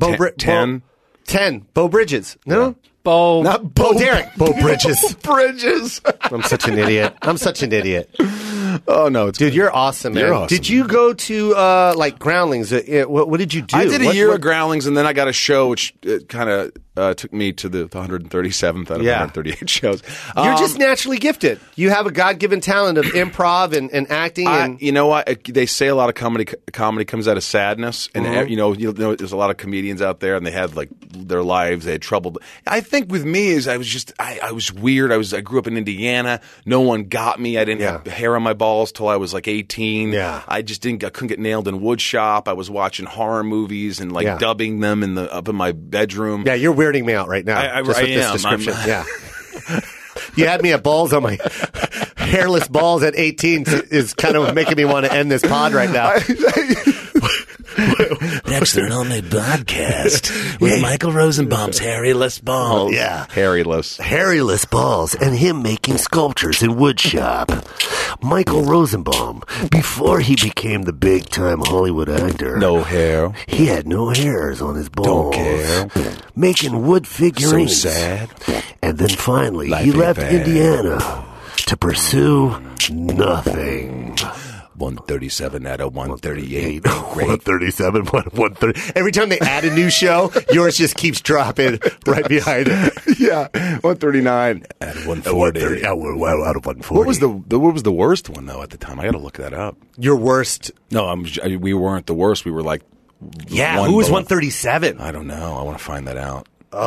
[SPEAKER 2] Ten. Bo Bridges. No.
[SPEAKER 3] Yeah. Not Bo
[SPEAKER 2] Derek. Bo Bridges.
[SPEAKER 3] Bridges.
[SPEAKER 2] I'm such an idiot.
[SPEAKER 3] Oh no, it's
[SPEAKER 2] dude,
[SPEAKER 3] good.
[SPEAKER 2] you're awesome, man.
[SPEAKER 3] You're awesome.
[SPEAKER 2] Did you go to like Groundlings? What did you do?
[SPEAKER 3] I did a year of Groundlings, and then I got a show which kind of took me to the 137th out of 138 shows.
[SPEAKER 2] You're just naturally gifted. You have a God-given talent of improv and acting. And
[SPEAKER 3] you know what? They say a lot of comedy comes out of sadness, and you know, there's a lot of comedians out there, and they had like their lives, they had trouble. I think with me is I was weird. I grew up in Indiana. No one got me. I didn't have hair on my balls till I was like 18.
[SPEAKER 2] Yeah.
[SPEAKER 3] I couldn't get nailed in wood shop. I was watching horror movies and like dubbing them up in my bedroom.
[SPEAKER 2] Yeah, you're weirding me out right now.
[SPEAKER 3] I
[SPEAKER 2] with this description.
[SPEAKER 3] Yeah.
[SPEAKER 2] You had me at balls on my hairless balls at 18 is kind of making me want to end this pod right now.
[SPEAKER 5] That's the Lonely Podcast with Michael Rosenbaum's hairless balls.
[SPEAKER 2] Yeah.
[SPEAKER 5] Hairless balls and him making sculptures in woodshop. Michael Rosenbaum, before he became the big-time Hollywood actor.
[SPEAKER 3] No hair.
[SPEAKER 5] He had no hairs on his balls.
[SPEAKER 3] Don't care.
[SPEAKER 5] Making wood figurines.
[SPEAKER 3] So sad.
[SPEAKER 5] And then finally,
[SPEAKER 3] Life
[SPEAKER 5] he
[SPEAKER 3] ain't
[SPEAKER 5] left
[SPEAKER 3] bad.
[SPEAKER 5] Indiana to pursue nothing.
[SPEAKER 3] 137 out of 138.
[SPEAKER 2] 137, 130. Every time they add a new show, yours just keeps dropping right behind it.
[SPEAKER 3] Yeah, 139 out of 140.
[SPEAKER 5] Out of 140.
[SPEAKER 3] What was the worst one though at the time? I got to look that up.
[SPEAKER 2] Your worst.
[SPEAKER 3] No, we weren't the worst. We were like,
[SPEAKER 2] Who was 137?
[SPEAKER 3] I don't know. I want to find that out.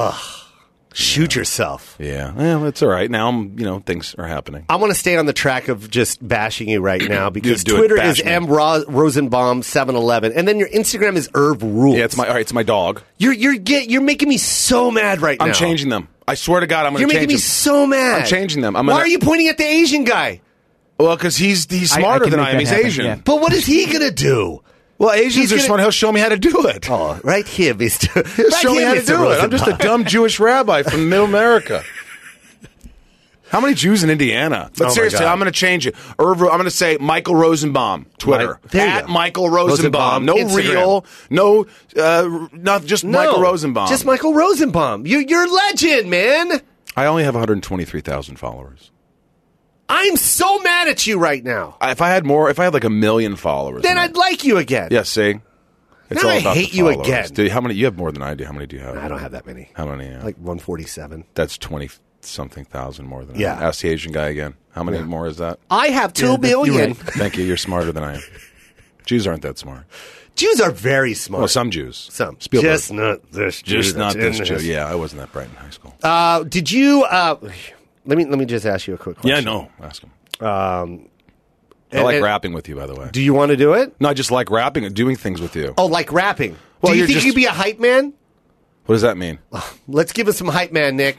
[SPEAKER 2] Shoot yourself.
[SPEAKER 3] Yeah, well, it's all right. Now things are happening.
[SPEAKER 2] I want to stay on the track of just bashing you right now because
[SPEAKER 3] Do it.
[SPEAKER 2] Twitter
[SPEAKER 3] Bash
[SPEAKER 2] is
[SPEAKER 3] me.
[SPEAKER 2] mrosenbaum711, and then your Instagram is Irv Rules.
[SPEAKER 3] Yeah, it's my dog.
[SPEAKER 2] You're making me so mad right now.
[SPEAKER 3] I'm changing them. I swear to God, I'm going to
[SPEAKER 2] You're
[SPEAKER 3] change
[SPEAKER 2] making me
[SPEAKER 3] them.
[SPEAKER 2] so mad.
[SPEAKER 3] I'm changing them.
[SPEAKER 2] Why are you pointing at the Asian guy?
[SPEAKER 3] Well, because he's smarter
[SPEAKER 6] can
[SPEAKER 3] than
[SPEAKER 6] make
[SPEAKER 3] I am.
[SPEAKER 6] that
[SPEAKER 3] He's
[SPEAKER 6] happen,
[SPEAKER 3] Asian.
[SPEAKER 6] yeah.
[SPEAKER 2] But what is he gonna do?
[SPEAKER 3] Well, Asians
[SPEAKER 2] He's
[SPEAKER 3] are
[SPEAKER 2] gonna-
[SPEAKER 3] smart. He'll show me how to do it.
[SPEAKER 2] Oh, right here, Mr.
[SPEAKER 3] He'll show me how to do it. I'm just a dumb Jewish rabbi from Middle America. How many Jews in Indiana? But
[SPEAKER 2] Oh, my
[SPEAKER 3] seriously,
[SPEAKER 2] God.
[SPEAKER 3] I'm going to change it. I'm going to say Michael Rosenbaum, Twitter.
[SPEAKER 2] There you
[SPEAKER 3] At
[SPEAKER 2] go.
[SPEAKER 3] Michael Rosenbaum. No
[SPEAKER 2] Instagram.
[SPEAKER 3] real, not just Michael Rosenbaum.
[SPEAKER 2] Just Michael Rosenbaum. You're a legend, man.
[SPEAKER 3] I only have 123,000 followers.
[SPEAKER 2] I'm so mad at you right now.
[SPEAKER 3] If I had like 1 million followers,
[SPEAKER 2] Then I'd like you again.
[SPEAKER 3] Yeah, see? It's
[SPEAKER 2] Now
[SPEAKER 3] all
[SPEAKER 2] I
[SPEAKER 3] about
[SPEAKER 2] hate
[SPEAKER 3] the
[SPEAKER 2] you
[SPEAKER 3] followers.
[SPEAKER 2] again.
[SPEAKER 3] Dude, how many? You have more than I do. How many do you have?
[SPEAKER 2] I don't have that many.
[SPEAKER 3] How many?
[SPEAKER 2] Like 147.
[SPEAKER 3] That's 20-something thousand more than I
[SPEAKER 2] Yeah.
[SPEAKER 3] do. Ask the Asian guy again. How many more is that?
[SPEAKER 2] I have 2 million.
[SPEAKER 3] Thank you. You're smarter than I am. Jews aren't that smart.
[SPEAKER 2] Jews are very smart.
[SPEAKER 3] Well, some Jews.
[SPEAKER 2] Some.
[SPEAKER 3] Spielberg.
[SPEAKER 2] Just not this Jew.
[SPEAKER 3] Just not
[SPEAKER 2] that's
[SPEAKER 3] this
[SPEAKER 2] in
[SPEAKER 3] Jew. Yeah, I wasn't that bright in high school.
[SPEAKER 2] Did you? Let me just ask you a quick question.
[SPEAKER 3] Yeah, no. Ask him. I like rapping with you, by the way.
[SPEAKER 2] Do you want to do it?
[SPEAKER 3] No, I just like rapping and doing things with you.
[SPEAKER 2] Oh, like rapping.
[SPEAKER 3] Well,
[SPEAKER 2] do you
[SPEAKER 3] you're
[SPEAKER 2] think
[SPEAKER 3] just-
[SPEAKER 2] you'd be a hype man?
[SPEAKER 3] What does that mean?
[SPEAKER 2] Let's give us some hype man, Nick.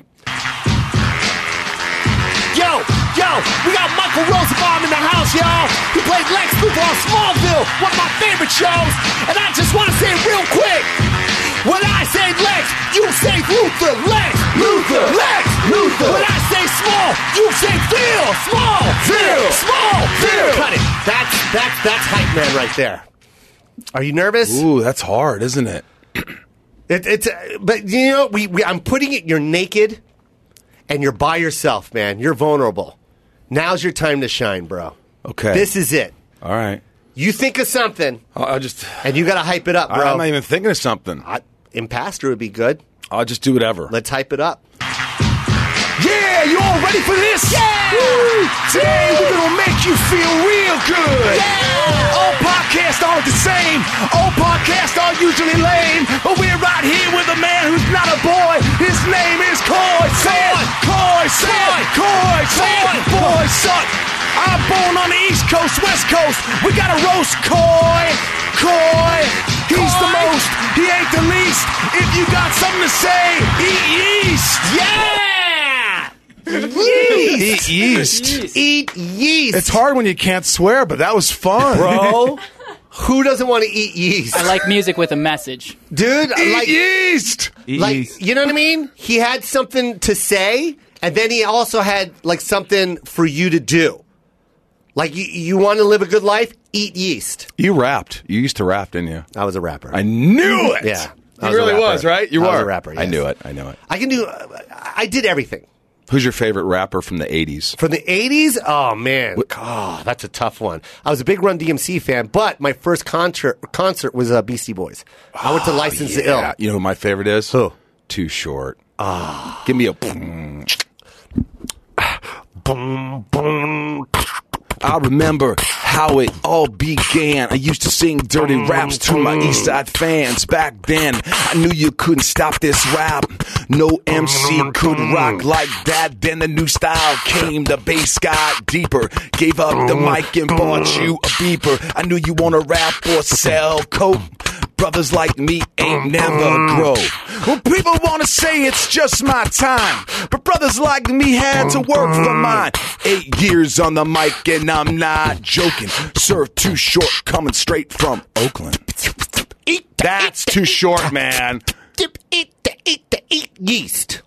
[SPEAKER 2] Yo, we got Michael Rosenbaum in the house, y'all. He played Lex Luthor on Smallville, one of my favorite shows. And I just want to say real quick, when I say Lex, you say Luthor. Lex, Luthor, Lex, Luthor. When I say small, you say Phil. Small, Phil, small, Phil. Cut it. That's hype man right there. Are you nervous?
[SPEAKER 3] Ooh, that's hard, isn't it?
[SPEAKER 2] But you know, I'm putting it. You're naked, and you're by yourself, man. You're vulnerable. Now's your time to shine, bro.
[SPEAKER 3] Okay.
[SPEAKER 2] This is it.
[SPEAKER 3] All right.
[SPEAKER 2] You think of something,
[SPEAKER 3] I'll just.
[SPEAKER 2] and you got to hype it up, bro.
[SPEAKER 3] I'm not even thinking of something.
[SPEAKER 2] Impastor would be good.
[SPEAKER 3] I'll just do whatever.
[SPEAKER 2] Let's hype it up.
[SPEAKER 4] Yeah, you all ready for this? Yeah! Woo! Today we're gonna make you feel real good. Yeah! All podcasts aren't the same. All podcasts are usually lame. But we're right here with a man who's not a boy. His name is Coy. Say it! Coy! Say it! Coy! Say it! Boy, suck! I'm born on the East Coast, West Coast. We gotta roast Coy. Coy. He's the most. He ain't the least. If you got something to say, eat yeast. Yeah!
[SPEAKER 2] Yeast.
[SPEAKER 3] Eat yeast.
[SPEAKER 2] Eat yeast.
[SPEAKER 3] It's hard when you can't swear, but that was fun.
[SPEAKER 2] bro. Who doesn't want to eat yeast?
[SPEAKER 6] I like music with a message.
[SPEAKER 2] Dude,
[SPEAKER 3] Eat
[SPEAKER 2] like
[SPEAKER 3] yeast.
[SPEAKER 2] you know what I mean? He had something to say, and then he also had like something for you to do. Like you want to live a good life? Eat yeast.
[SPEAKER 3] You rapped. You used to rap, didn't you?
[SPEAKER 2] I was a rapper.
[SPEAKER 3] I knew it.
[SPEAKER 2] Yeah. I
[SPEAKER 3] You
[SPEAKER 2] was a
[SPEAKER 3] really
[SPEAKER 2] rapper.
[SPEAKER 3] was, right? You
[SPEAKER 2] I
[SPEAKER 3] were.
[SPEAKER 2] was a rapper,
[SPEAKER 3] I
[SPEAKER 2] yes.
[SPEAKER 3] knew it. I knew it.
[SPEAKER 2] I can do. I did everything.
[SPEAKER 3] Who's your favorite rapper from the 80s?
[SPEAKER 2] From the 80s? Oh, man. Oh, that's a tough one. I was a big Run DMC fan, but my first concert was Beastie Boys. I went to License to Ill.
[SPEAKER 3] You know who my favorite is?
[SPEAKER 2] Who?
[SPEAKER 3] Too Short. Give me a.
[SPEAKER 5] Boom, boom.
[SPEAKER 3] I remember how it all began. I used to sing dirty raps to my East Side fans. Back then, I knew you couldn't stop this rap. No MC could rock like that. Then the new style came. The bass got deeper. Gave up the mic and bought you a beeper. I knew you wanna rap or sell coke. Brothers like me ain't never grow. Well, people wanna say it's just my time, but brothers like me had to work for mine. 8 years on the mic and I'm not joking. Serve Too Short coming straight from Oakland. That's Too Short, man.
[SPEAKER 2] Eat yeast.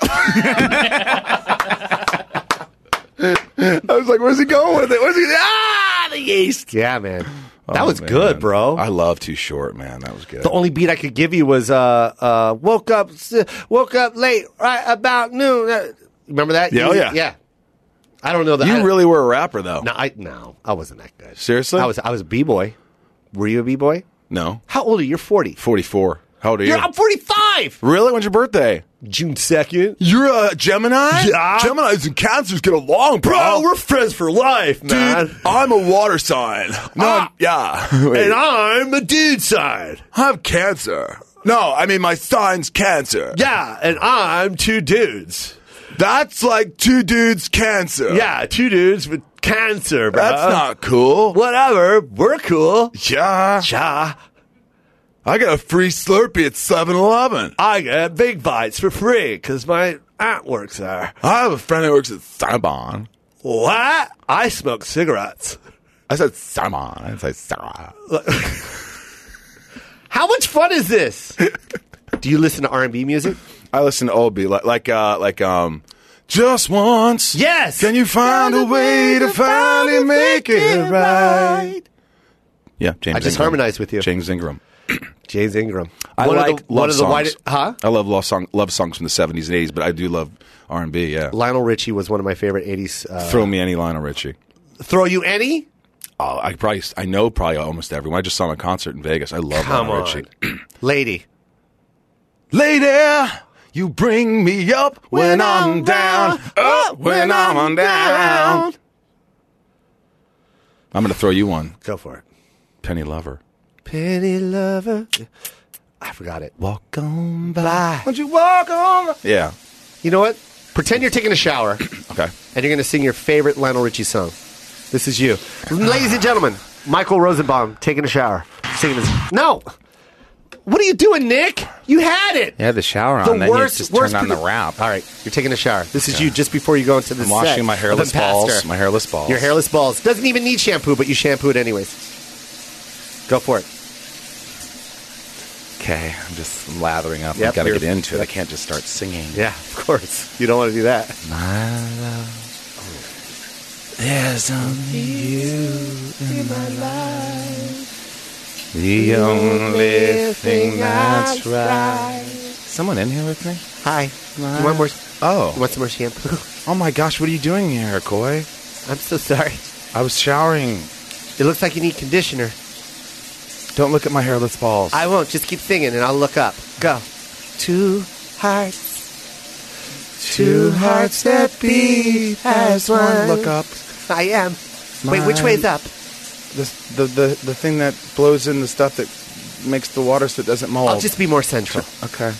[SPEAKER 3] I was like, where's he going with it? The yeast.
[SPEAKER 2] Yeah, man. That
[SPEAKER 3] Oh,
[SPEAKER 2] was
[SPEAKER 3] man.
[SPEAKER 2] good, bro.
[SPEAKER 3] I love Too Short, man. That was good.
[SPEAKER 2] The only beat I could give you was woke up late, right about noon. Remember that?
[SPEAKER 3] Yeah, oh, yeah.
[SPEAKER 2] Yeah. I don't know that.
[SPEAKER 3] You really were a rapper, though.
[SPEAKER 2] No, I wasn't that good.
[SPEAKER 3] Seriously?
[SPEAKER 2] I was a b-boy. Were you a b-boy?
[SPEAKER 3] No.
[SPEAKER 2] How old are you? You're 40.
[SPEAKER 3] 44. How old are you?
[SPEAKER 2] I'm 45.
[SPEAKER 3] Really? When's your birthday?
[SPEAKER 2] June 2nd.
[SPEAKER 3] You're a Gemini?
[SPEAKER 2] Yeah.
[SPEAKER 3] Geminis and Cancers get along, bro.
[SPEAKER 2] we're friends for life, man.
[SPEAKER 3] Dude, I'm a water sign. No, yeah. Wait.
[SPEAKER 2] And I'm a dude side.
[SPEAKER 3] I'm Cancer. No, I mean my sign's Cancer.
[SPEAKER 2] Yeah, and I'm two dudes.
[SPEAKER 3] That's like two dudes Cancer.
[SPEAKER 2] Yeah, two dudes with cancer, bro.
[SPEAKER 3] That's not cool.
[SPEAKER 2] Whatever. We're cool.
[SPEAKER 3] Yeah.
[SPEAKER 2] Ja.
[SPEAKER 3] I got a free Slurpee at 7-Eleven.
[SPEAKER 2] I get Big Bites for free because my aunt works there.
[SPEAKER 3] I have a friend who works at Cinnabon.
[SPEAKER 2] What? I smoke cigarettes.
[SPEAKER 3] I said Cinnabon. I didn't say Sarah.
[SPEAKER 2] How much fun is this? Do you listen to R&B music?
[SPEAKER 3] I listen to Obi like just once.
[SPEAKER 2] Yes.
[SPEAKER 3] Can you find a way to finally make it right? Yeah, James.
[SPEAKER 2] I just
[SPEAKER 3] Ingram.
[SPEAKER 2] harmonized with you.
[SPEAKER 3] James Ingram.
[SPEAKER 2] James Ingram.
[SPEAKER 3] I
[SPEAKER 2] one
[SPEAKER 3] like
[SPEAKER 2] of the,
[SPEAKER 3] love
[SPEAKER 2] one of the
[SPEAKER 3] songs.
[SPEAKER 2] white, huh?
[SPEAKER 3] I love love songs from the 70s and 80s, but I do love R&B. Yeah.
[SPEAKER 2] Lionel Richie was one of my favorite 80s.
[SPEAKER 3] Throw me any Lionel Richie.
[SPEAKER 2] Throw you any?
[SPEAKER 3] Oh, I know probably almost everyone. I just saw him at a concert in Vegas. I love
[SPEAKER 2] Come
[SPEAKER 3] Lionel
[SPEAKER 2] on.
[SPEAKER 3] Richie.
[SPEAKER 2] Lady.
[SPEAKER 3] Lady, you bring me up when I'm down, up when I'm down. I'm going to throw you one.
[SPEAKER 2] Go for it.
[SPEAKER 3] Penny Lover.
[SPEAKER 2] Penny lover. I forgot it.
[SPEAKER 3] Walk on by.
[SPEAKER 2] Won't you walk on?
[SPEAKER 3] Yeah.
[SPEAKER 2] You know what? Pretend you're taking a shower
[SPEAKER 3] Okay.
[SPEAKER 2] and you're going to sing your favorite Lionel Richie song. This is you. Ladies and gentlemen, Michael Rosenbaum taking a shower. Singing this. No. What are you doing, Nick? You had it.
[SPEAKER 7] You had the shower on,
[SPEAKER 2] The
[SPEAKER 7] then
[SPEAKER 2] worst,
[SPEAKER 7] you just
[SPEAKER 2] worst
[SPEAKER 7] turned on the
[SPEAKER 2] produ-
[SPEAKER 7] wrap.
[SPEAKER 2] All right, you're taking a shower. This is you just before you go into the
[SPEAKER 3] I'm washing my hairless balls. My hairless balls.
[SPEAKER 2] Your hairless balls. Doesn't even need shampoo, but you shampoo it anyways. Go for it.
[SPEAKER 3] Okay, I'm just lathering up.
[SPEAKER 2] Yep,
[SPEAKER 3] I've got to
[SPEAKER 2] you're-
[SPEAKER 3] get into it. I can't just start singing.
[SPEAKER 2] Yeah, of course. You don't want to do that.
[SPEAKER 3] My love. There's only you in my life. The only thing that's right. Someone in here with me?
[SPEAKER 2] Hi. You want more?
[SPEAKER 3] Oh.
[SPEAKER 2] You want some more shampoo?
[SPEAKER 3] Oh my gosh, what are you doing here, Coy?
[SPEAKER 2] I'm so sorry.
[SPEAKER 3] I was showering.
[SPEAKER 2] It looks like you need conditioner.
[SPEAKER 3] Don't look at my hairless balls.
[SPEAKER 2] I won't. Just keep singing, and I'll look up. Go. Two hearts. Two hearts that beat as one.
[SPEAKER 3] Look up.
[SPEAKER 2] I am. Wait, which way's up?
[SPEAKER 3] The thing that blows in the stuff that makes the water so it doesn't mold.
[SPEAKER 2] I'll just be more central.
[SPEAKER 3] Okay.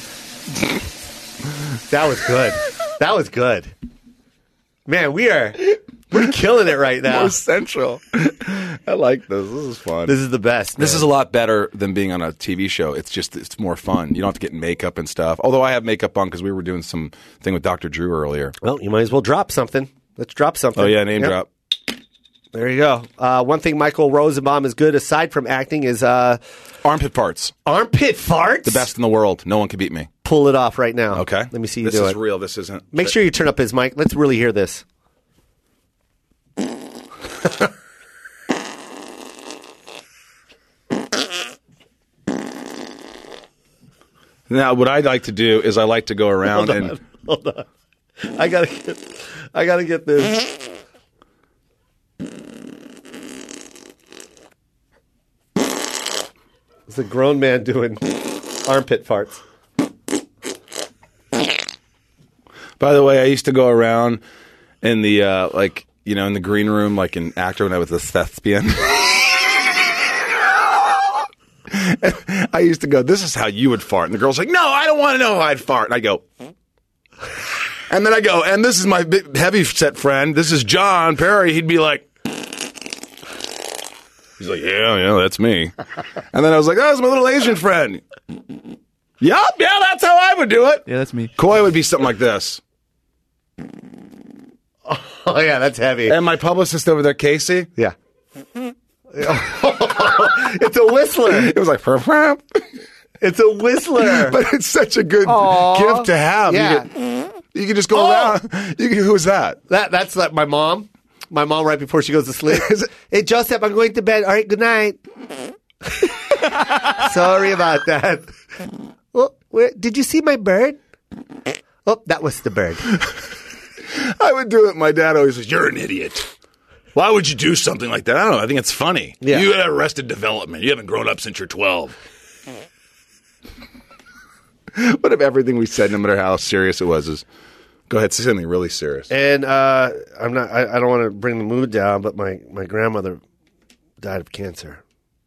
[SPEAKER 2] That was good. That was good. Man, we're killing it right now.
[SPEAKER 3] More central. I like this. This is fun.
[SPEAKER 2] This is the best.
[SPEAKER 3] This
[SPEAKER 2] man.
[SPEAKER 3] is a lot better than being on a TV show. It's more fun. You don't have to get makeup and stuff. Although I have makeup on because we were doing some thing with Dr. Drew earlier.
[SPEAKER 2] Well, you might as well drop something. Let's drop something.
[SPEAKER 3] Oh yeah, name
[SPEAKER 2] Yep.
[SPEAKER 3] drop.
[SPEAKER 2] There you go. One thing Michael Rosenbaum is good aside from acting is
[SPEAKER 3] Armpit farts.
[SPEAKER 2] armpit farts.
[SPEAKER 3] The best in the world. No one can beat me.
[SPEAKER 2] Pull it off right now.
[SPEAKER 3] Okay.
[SPEAKER 2] Let me see you
[SPEAKER 3] this
[SPEAKER 2] do
[SPEAKER 3] is
[SPEAKER 2] it.
[SPEAKER 3] real. This isn't.
[SPEAKER 2] Make sure you turn up his mic. Let's really hear this.
[SPEAKER 3] Now, what I'd like to do is I like to go around and.
[SPEAKER 2] Hold on. I gotta get this. It's a grown man doing armpit farts.
[SPEAKER 3] By the way, I used to go around in the in the green room, like in actor when I was a thespian. I used to go, this is how you would fart. And the girl's like, no, I don't want to know how I'd fart. And I go, and then I go, and this is my big, heavy set friend. This is John Perry. He'd be like, he's like, yeah, that's me. And then I was like, that's my little Asian friend. Yeah, that's how I would do it.
[SPEAKER 7] Yeah, that's me.
[SPEAKER 3] Coy would be something like this.
[SPEAKER 2] Oh, yeah, that's heavy.
[SPEAKER 3] And my publicist over there, Casey.
[SPEAKER 2] Yeah. It's a whistler.
[SPEAKER 3] It was like,
[SPEAKER 2] it's a whistler.
[SPEAKER 3] But it's such a good gift to have.
[SPEAKER 2] Yeah.
[SPEAKER 3] You can just go around. Who is that?
[SPEAKER 2] That's like my mom. My mom right before she goes to sleep. Hey, Joseph, I'm going to bed. All right, good night. Sorry about that. Oh, did you see my bird? Oh, that was the bird.
[SPEAKER 3] I would do it. My dad always says, you're an idiot. Why would you do something like that? I don't know. I think it's funny.
[SPEAKER 2] Yeah.
[SPEAKER 3] You had Arrested Development. You haven't grown up since you're 12. What if everything we said, no matter how serious it was, is go ahead, say something really serious.
[SPEAKER 2] And I don't want to bring the mood down, but my grandmother died of cancer.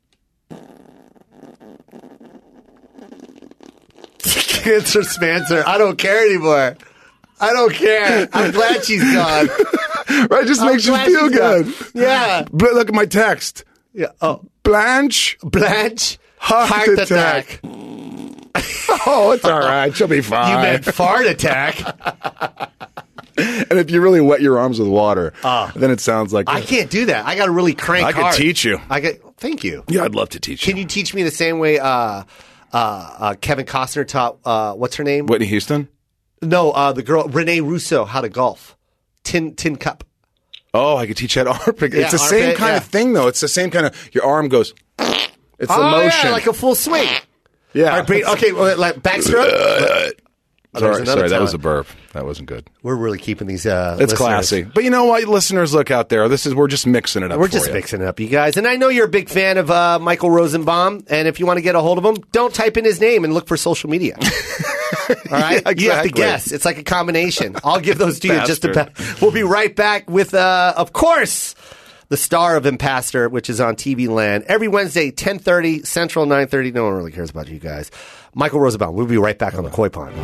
[SPEAKER 2] Cancer Spencer. I don't care anymore. I don't care. I'm glad she's gone.
[SPEAKER 3] Right? It just makes you feel good.
[SPEAKER 2] Gone. Yeah.
[SPEAKER 3] Look at my text.
[SPEAKER 2] Yeah. Oh.
[SPEAKER 3] Blanche.
[SPEAKER 2] Heart attack.
[SPEAKER 3] Oh, it's all right. She'll be fine.
[SPEAKER 2] You meant fart attack.
[SPEAKER 3] And if you really wet your arms with water, then it sounds like...
[SPEAKER 2] I can't do that. I got to really crank
[SPEAKER 3] I
[SPEAKER 2] hard.
[SPEAKER 3] could teach you.
[SPEAKER 2] Thank you.
[SPEAKER 3] Yeah, I'd love to teach you.
[SPEAKER 2] Can you teach me the same way Kevin Costner taught, what's her name?
[SPEAKER 3] Whitney Houston?
[SPEAKER 2] No, the girl, Renee Russo, how to golf. Tin cup.
[SPEAKER 3] Oh, I could teach that armpit.
[SPEAKER 2] Yeah,
[SPEAKER 3] It's the same
[SPEAKER 2] armpit,
[SPEAKER 3] kind of thing, though. It's the same kind of... Your arm goes... It's the motion.
[SPEAKER 2] Yeah, like a full swing.
[SPEAKER 3] Yeah.
[SPEAKER 2] All right, okay, well, like backstroke.
[SPEAKER 3] Sorry, that was a burp. That wasn't good.
[SPEAKER 2] We're really keeping these.
[SPEAKER 3] It's
[SPEAKER 2] listeners.
[SPEAKER 3] classy. But you know what, listeners, look out there. We're just mixing it up.
[SPEAKER 2] We're just mixing it up, you guys. And I know you're a big fan of Michael Rosenbaum. And if you want to get a hold of him, don't type in his name and look for social media. All right,
[SPEAKER 3] Yeah,
[SPEAKER 2] you have to
[SPEAKER 3] exactly.
[SPEAKER 2] guess. It's like a combination. I'll give those to you in just
[SPEAKER 3] Bastard.
[SPEAKER 2] We'll be right back with, of course, the star of Impastor, which is on TV Land every Wednesday, 10:30 Central, 9:30. No one really cares about you guys. Michael Rosenbaum. We'll be right back on the Koi Pond.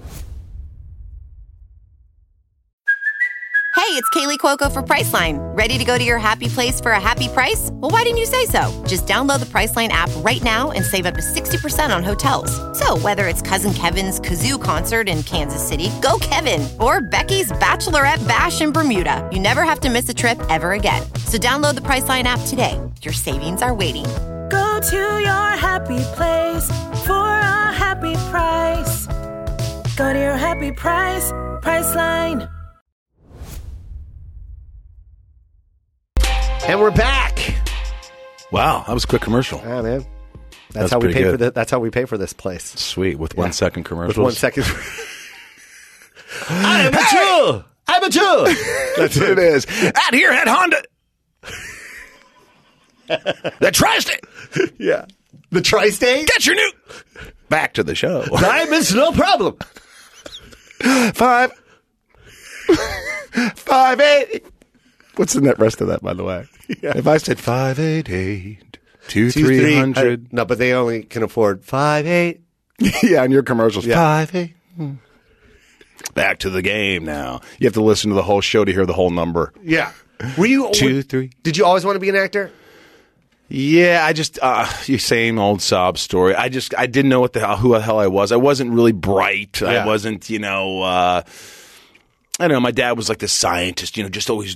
[SPEAKER 8] Hey, it's Kaylee Cuoco for Priceline. Ready to go to your happy place for a happy price? Well, why didn't you say so? Just download the Priceline app right now and save up to 60% on hotels. So whether it's Cousin Kevin's Kazoo Concert in Kansas City, go Kevin, or Becky's Bachelorette Bash in Bermuda, you never have to miss a trip ever again. So download the Priceline app today. Your savings are waiting.
[SPEAKER 9] Go to your happy place for a happy price. Go to your happy price, Priceline.
[SPEAKER 2] And we're back.
[SPEAKER 3] Wow, that was a quick commercial.
[SPEAKER 2] Yeah, man. That's
[SPEAKER 3] That's
[SPEAKER 2] how we
[SPEAKER 3] pretty
[SPEAKER 2] pay
[SPEAKER 3] good.
[SPEAKER 2] for the. That's how we pay for this place.
[SPEAKER 3] Sweet, with 1 second commercials.
[SPEAKER 2] With 1 second. I'm a Jew. I'm a Jew.
[SPEAKER 3] That's what it is. Out here at Honda. The Tri-State.
[SPEAKER 2] Yeah. The Tri-State.
[SPEAKER 3] Get your new... Back to the show.
[SPEAKER 2] Diamonds, no problem.
[SPEAKER 3] 5, 8. What's the net rest of that, by the way? Yeah. If I said 588 2300.
[SPEAKER 2] No, but they only can afford 5-8.
[SPEAKER 3] Yeah, in your commercials.
[SPEAKER 2] Yeah.
[SPEAKER 3] 5-8. Back to the game now. You have to listen to the whole show to hear the whole number.
[SPEAKER 2] Yeah. Were you
[SPEAKER 3] 2, 3.
[SPEAKER 2] Did you always want to be an actor?
[SPEAKER 3] Yeah, I just you same old sob story. I didn't know who the hell I was. I wasn't really bright.
[SPEAKER 2] Yeah.
[SPEAKER 3] I wasn't, I don't know. My dad was like the scientist, just always,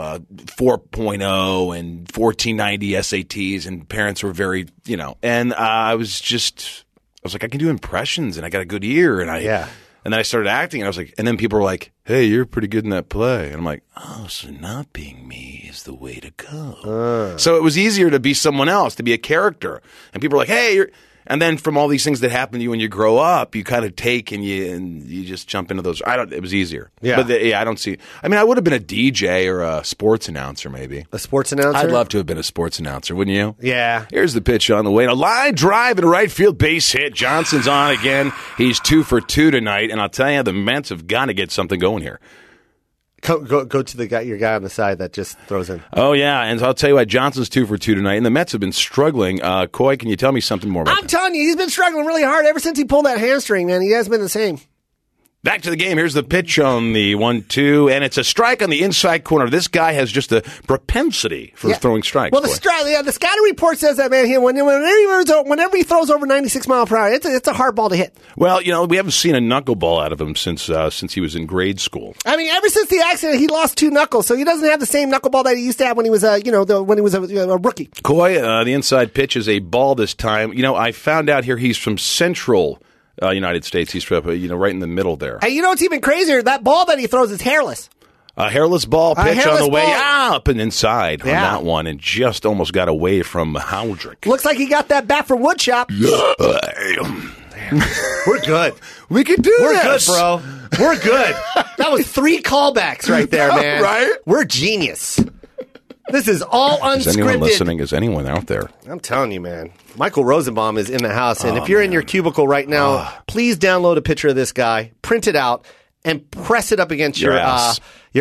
[SPEAKER 3] 4.0 and 1490 SATs, and parents were very, and I was like, I can do impressions, and I got a good ear, and then I started acting, and I was like, and then people were like, hey, you're pretty good in that play. And I'm like, oh, so not being me is the way to go. So it was easier to be someone else, to be a character. And people are like, hey, you're... And then from all these things that happen to you when you grow up, you kind of take and you just jump into those. It was easier.
[SPEAKER 2] Yeah.
[SPEAKER 3] But I don't see. I mean, I would have been a DJ or a sports announcer, maybe.
[SPEAKER 2] A sports announcer?
[SPEAKER 3] I'd love to have been a sports announcer, wouldn't you?
[SPEAKER 2] Yeah.
[SPEAKER 3] Here's the pitch on the way. A line drive and a right field base hit. Johnson's on again. He's 2 for 2 tonight. And I'll tell you, the Mets have got to get something going here.
[SPEAKER 2] Go to the guy, your guy on the side that just throws in.
[SPEAKER 3] Oh, yeah, and I'll tell you what, Johnson's 2 for 2 tonight, and the Mets have been struggling. Coy, can you tell me something more about
[SPEAKER 2] I'm telling you, he's been struggling really hard ever since he pulled that hamstring, man. He hasn't been the same.
[SPEAKER 3] Back to the game. Here's the pitch on the 1-2, and it's a strike on the inside corner. This guy has just a propensity for throwing strikes.
[SPEAKER 2] Well, the scouting report says that, man. Whenever he throws over 96 mile per hour, it's a hard ball to hit.
[SPEAKER 3] Well, we haven't seen a knuckleball out of him since he was in grade school.
[SPEAKER 2] I mean, ever since the accident, he lost 2 knuckles, so he doesn't have the same knuckleball that he used to have when he was a rookie.
[SPEAKER 3] Coy, the inside pitch is a ball this time. I found out here he's from Central United States. He's from, right in the middle there.
[SPEAKER 2] Hey, you know what's even crazier? That ball that he throws is hairless.
[SPEAKER 3] A hairless ball pitch on the way up and inside on
[SPEAKER 2] Yeah.
[SPEAKER 3] that one, and just almost got away from Howdrick.
[SPEAKER 2] Looks like he got that bat from Woodshop. We're good.
[SPEAKER 3] We can do
[SPEAKER 2] We're
[SPEAKER 3] this.
[SPEAKER 2] good, bro. We're good. That was 3 callbacks right there, man.
[SPEAKER 3] Right?
[SPEAKER 2] We're genius. This is all unscripted.
[SPEAKER 3] Is anyone listening? Is anyone out there?
[SPEAKER 2] I'm telling you, man. Michael Rosenbaum is in the house, and if you're in your cubicle right now, please download a picture of this guy, print it out, and press it up against
[SPEAKER 3] Your ass.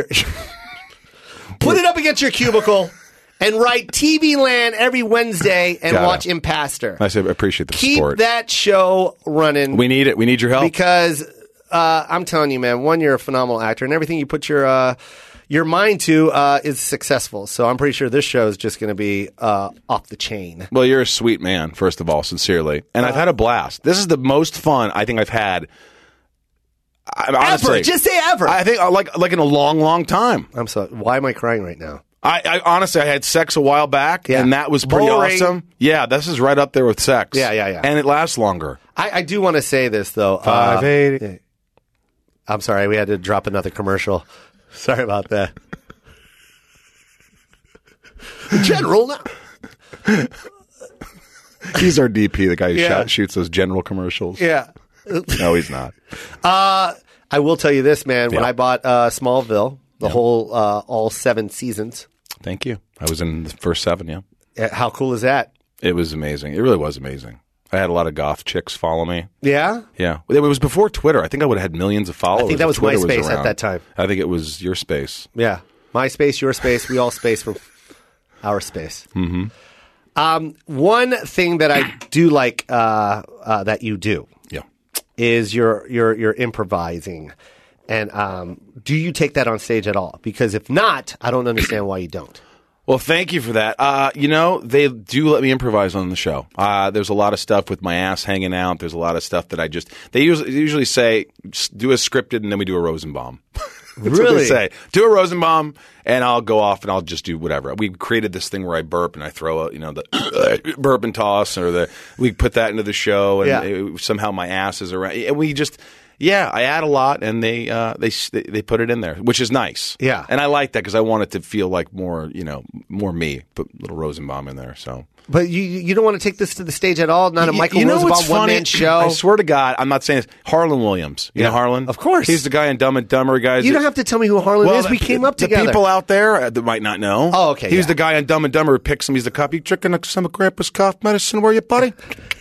[SPEAKER 2] Put it up against your cubicle, and write TV Land every Wednesday and watch Impastor.
[SPEAKER 3] I appreciate the support.
[SPEAKER 2] Keep that show running.
[SPEAKER 3] We need it. We need your help.
[SPEAKER 2] Because I'm telling you, man, one, you're a phenomenal actor, and everything you put your mind to is successful. So I'm pretty sure this show is just going to be off the chain.
[SPEAKER 3] Well, you're a sweet man, first of all, sincerely. And I've had a blast. This is the most fun I think I've had. Honestly,
[SPEAKER 2] ever. Just say ever.
[SPEAKER 3] I think like in a long, long time.
[SPEAKER 2] I'm sorry. Why am I crying right now?
[SPEAKER 3] I honestly, I had sex a while back, and that was pretty awesome. Yeah, this is right up there with sex.
[SPEAKER 2] Yeah.
[SPEAKER 3] And it lasts longer.
[SPEAKER 2] I do want to say this, though.
[SPEAKER 3] 580.
[SPEAKER 2] I'm sorry. We had to drop another commercial. Sorry about that. General now.
[SPEAKER 3] He's our DP, the guy who shoots those general commercials.
[SPEAKER 2] Yeah.
[SPEAKER 3] No, he's not.
[SPEAKER 2] I will tell you this, man. When I bought Smallville, the whole all 7 seasons.
[SPEAKER 3] Thank you. I was in the first 7, yeah.
[SPEAKER 2] How cool is that?
[SPEAKER 3] It was amazing. It really was amazing. I had a lot of goth chicks follow me.
[SPEAKER 2] Yeah?
[SPEAKER 3] Yeah. It was before Twitter. I think I would have had millions of followers.
[SPEAKER 2] I think that was MySpace at that time.
[SPEAKER 3] I think it was your space.
[SPEAKER 2] Yeah. My space, your space, we all space from our space.
[SPEAKER 3] Mm-hmm.
[SPEAKER 2] One thing that I do like that you do is your improvising. And do you take that on stage at all? Because if not, I don't understand why you don't.
[SPEAKER 3] Well, thank you for that. They do let me improvise on the show. There's a lot of stuff with my ass hanging out. There's a lot of stuff that they usually say, do a scripted and then we do a Rosenbaum. That's what they say. Do a Rosenbaum and I'll go off and I'll just do whatever. We created this thing where I burp and I throw out, the burp and toss, or we put that into the show and somehow my ass is around. And we just... Yeah, I add a lot, and they put it in there, which is nice.
[SPEAKER 2] Yeah,
[SPEAKER 3] and I like that because I want it to feel like more me. Put a little Rosenbaum in there. So,
[SPEAKER 2] but you don't want to take this to the stage at all. Not a Michael Rosenbaum one-man show.
[SPEAKER 3] I swear to God, I'm not saying this. Harlan Williams, you know Harlan?
[SPEAKER 2] Of course,
[SPEAKER 3] he's the guy in Dumb and Dumber. Guys,
[SPEAKER 2] you don't have to tell me who Harlan is. We came up together.
[SPEAKER 3] The people out there that might not know.
[SPEAKER 2] Oh, okay.
[SPEAKER 3] He's the guy in Dumb and Dumber who picks him. He's the cop. You drinking some of Grandpa's cough medicine? Were you, buddy?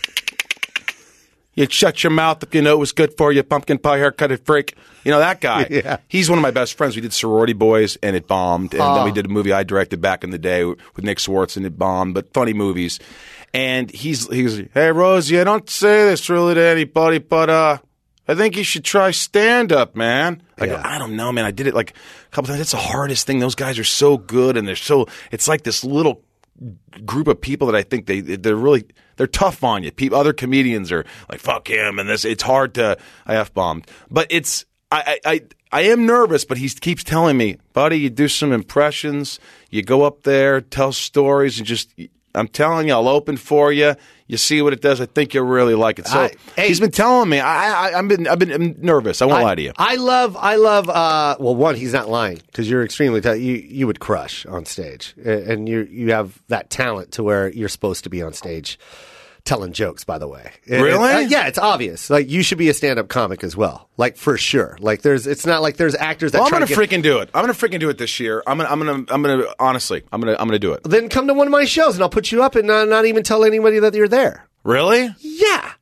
[SPEAKER 3] You shut your mouth if you know it was good for you, pumpkin pie haircutted freak. That guy.
[SPEAKER 2] Yeah.
[SPEAKER 3] He's one of my best friends. We did Sorority Boys, and it bombed. And then we did a movie I directed back in the day with Nick Swartz, and it bombed. But funny movies. And he's hey, Rosie, I don't say this really to anybody, but I think you should try stand-up, man. I go, I don't know, man. I did it like a couple times. It's the hardest thing. Those guys are so good, and it's like this little group of people that I think they're tough on you. Other comedians are like, fuck him, and this. It's hard to. I F-bombed, but it's. I am nervous, but he keeps telling me, buddy, you do some impressions, you go up there, tell stories, and just I'm telling you, I'll open for you. You see what it does. I think you'll really like it. So he's been telling me. I've been nervous. I won't lie to you.
[SPEAKER 2] I love. Well, one, he's not lying because you're extremely. You would crush on stage, and you have that talent to where you're supposed to be on stage telling jokes. By the way,
[SPEAKER 3] really?
[SPEAKER 2] Yeah, it's obvious. Like you should be a stand-up comic as well. Like for sure. Like it's not like there's actors that.
[SPEAKER 3] Well, I'm gonna freaking do it. I'm gonna freaking do it this year. I'm gonna honestly. I'm gonna do it.
[SPEAKER 2] Then come to one of my shows and I'll put you up and not even tell anybody that you're there.
[SPEAKER 3] Really?
[SPEAKER 2] Yeah.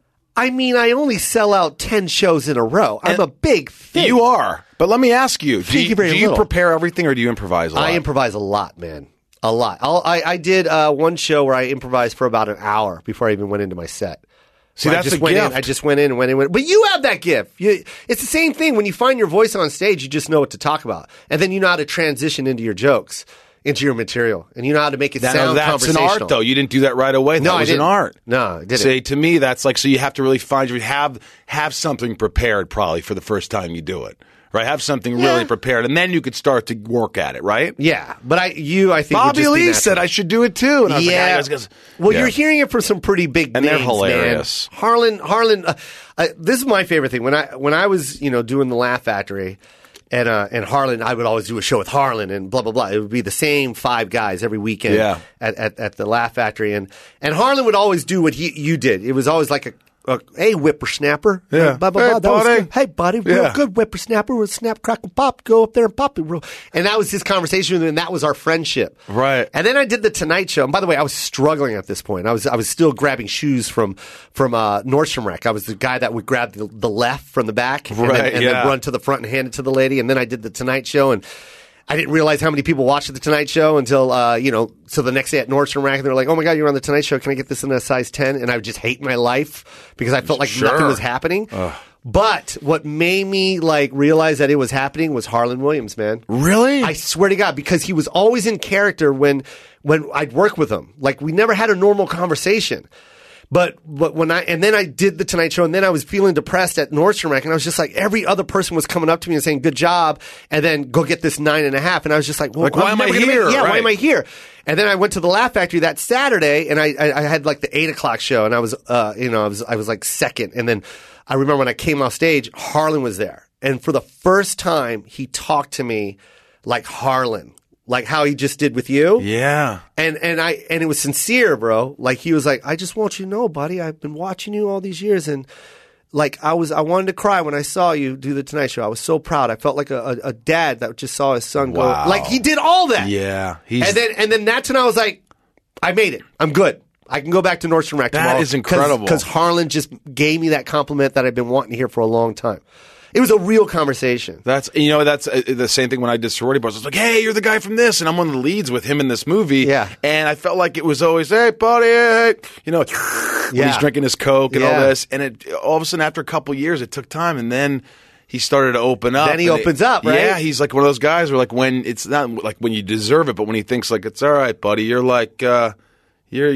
[SPEAKER 2] I mean, I only sell out 10 shows in a row. I'm a big thing.
[SPEAKER 3] You are. But let me ask you, do you prepare everything or do you improvise a lot?
[SPEAKER 2] I improvise a lot, man. A lot. I did one show where I improvised for about an hour before I even went into my set.
[SPEAKER 3] See, that's a gift.
[SPEAKER 2] I just went in and went in. But you have that gift. It's the same thing. When you find your voice on stage, you just know what to talk about. And then you know how to transition into your jokes, into your material. And you know how to make it sound conversational.
[SPEAKER 3] That's an art, though. You didn't do that right away. That was an art.
[SPEAKER 2] No, I didn't.
[SPEAKER 3] See, to me, that's like, so you have to really have something prepared probably for the first time you do it. Right, have something really prepared, and then you could start to work at it, right?
[SPEAKER 2] Yeah, but I think
[SPEAKER 3] Bobby Lee said I should do it too, and I was like,
[SPEAKER 2] you're hearing it from some pretty big names,
[SPEAKER 3] they're hilarious.
[SPEAKER 2] Man. Harlan, this is my favorite thing. When I was doing the Laugh Factory, and Harlan, I would always do a show with Harlan and blah blah blah. It would be the same 5 guys every weekend at the Laugh Factory, and Harlan would always do what you did. It was always like a hey, whippersnapper.
[SPEAKER 3] Yeah.
[SPEAKER 2] Blah, blah, blah. Hey, buddy. Real good whippersnapper with snap, crackle, pop. Go up there and pop it. And that was his conversation with him, and that was our friendship.
[SPEAKER 3] Right.
[SPEAKER 2] And then I did the Tonight Show. And by the way, I was struggling at this point. I was still grabbing shoes from Nordstrom Rack. I was the guy that would grab the left from the back and then run to the front and hand it to the lady. And then I did the Tonight Show, and I didn't realize how many people watched the Tonight Show until, so the next day at Nordstrom Rack, they were like, oh my God, you're on the Tonight Show. Can I get this in a size 10? And I would just hate my life because I felt like nothing was happening. But what made me realize that it was happening was Harlan Williams, man.
[SPEAKER 3] Really?
[SPEAKER 2] I swear to God, because he was always in character when I'd work with him. Like we never had a normal conversation. But then I did the Tonight Show, and then I was feeling depressed at Nordstrom Rack, and I was just like, every other person was coming up to me and saying, good job, and then go get this 9.5. And I was just like, well,
[SPEAKER 3] why am I here?
[SPEAKER 2] Why am I here? And then I went to the Laugh Factory that Saturday, and I had the 8 o'clock show, and I was, I was like second. And then I remember when I came off stage, Harlan was there. And for the first time, he talked to me like Harlan. Like how he just did with you.
[SPEAKER 3] Yeah.
[SPEAKER 2] And it was sincere, bro. Like he was like, I just want you to know, buddy, I've been watching you all these years, and I wanted to cry when I saw you do the Tonight Show. I was so proud. I felt like a dad that just saw his son go. Like he did all that.
[SPEAKER 3] Yeah.
[SPEAKER 2] And then that's when I was like, I made it. I'm good. I can go back to Nordstrom Rack tomorrow.
[SPEAKER 3] That is incredible.
[SPEAKER 2] Because Harlan just gave me that compliment that I've been wanting to hear for a long time. It was a real conversation.
[SPEAKER 3] That's the same thing when I did Sorority Bars. I was like, hey, you're the guy from this, and I'm one of the leads with him in this movie.
[SPEAKER 2] Yeah.
[SPEAKER 3] And I felt like it was always, hey, buddy, hey. When he's drinking his Coke and all this. And all of a sudden, after a couple years, it took time, and then he started to open up.
[SPEAKER 2] Then he opens up, right?
[SPEAKER 3] Yeah, he's like one of those guys where when it's not like when you deserve it, but when he thinks like, it's all right, buddy, you're like, you're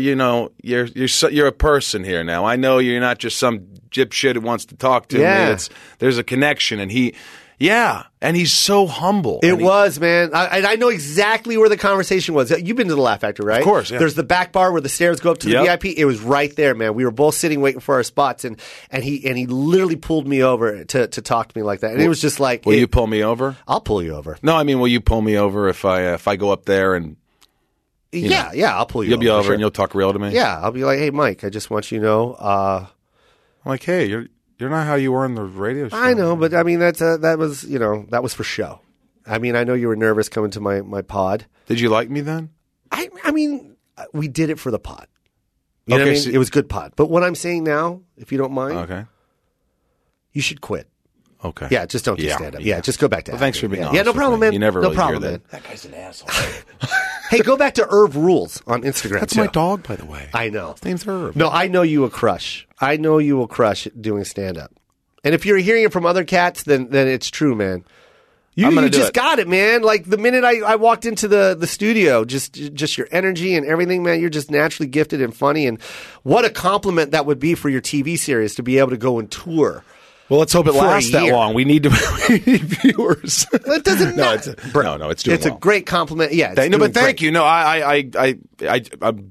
[SPEAKER 3] a person here now. I know you're not just some dipshit who wants to talk to me. There's a connection, and he's so humble.
[SPEAKER 2] It was, man. I know exactly where the conversation was. You've been to the Laugh Factory, right?
[SPEAKER 3] Of course, yeah.
[SPEAKER 2] There's the back bar where the stairs go up to the VIP. It was right there, man. We were both sitting waiting for our spots, and he literally pulled me over to talk to me like that. And it was just like,
[SPEAKER 3] will you pull me over?
[SPEAKER 2] I'll pull you over.
[SPEAKER 3] No, I mean, will you pull me over if I go up there and?
[SPEAKER 2] Yeah, I'll pull you over.
[SPEAKER 3] You'll be over
[SPEAKER 2] sure.
[SPEAKER 3] and you'll talk real to me?
[SPEAKER 2] Yeah, I'll be like, hey, Mike, I just want you to know.
[SPEAKER 3] I'm like, hey, you're not how you were in the radio show.
[SPEAKER 2] I know, but I mean, that was for show. I mean, I know you were nervous coming to my pod.
[SPEAKER 3] Did you like me then?
[SPEAKER 2] I mean, we did it for the pod. You know what I mean? So it was good pod. But what I'm saying now, if you don't mind, you should quit.
[SPEAKER 3] Okay.
[SPEAKER 2] Yeah, just don't do stand up. Yeah, just go back to acting.
[SPEAKER 3] Thanks for being honest.
[SPEAKER 2] Yeah, no problem, man.
[SPEAKER 3] You never really
[SPEAKER 2] problem,
[SPEAKER 3] hear
[SPEAKER 2] man.
[SPEAKER 3] That guy's an asshole.
[SPEAKER 2] Hey, go back to Irv Rules on Instagram.
[SPEAKER 3] That's
[SPEAKER 2] too.
[SPEAKER 3] my dog, by the way.
[SPEAKER 2] I know.
[SPEAKER 3] His name's Irv.
[SPEAKER 2] No, I know you will crush. I know you will crush doing stand up. And if you're hearing it from other cats, then it's true, man. You just got it, man. Like the minute I walked into the studio, just your energy and everything, man, you're just naturally gifted and funny. And what a compliment that would be for your TV series to be able to go and tour.
[SPEAKER 3] Well, let's hope it lasts that long. We need viewers.
[SPEAKER 2] It doesn't matter.
[SPEAKER 3] No, it's doing
[SPEAKER 2] It's a great compliment. Yeah.
[SPEAKER 3] But thank you. No, I'm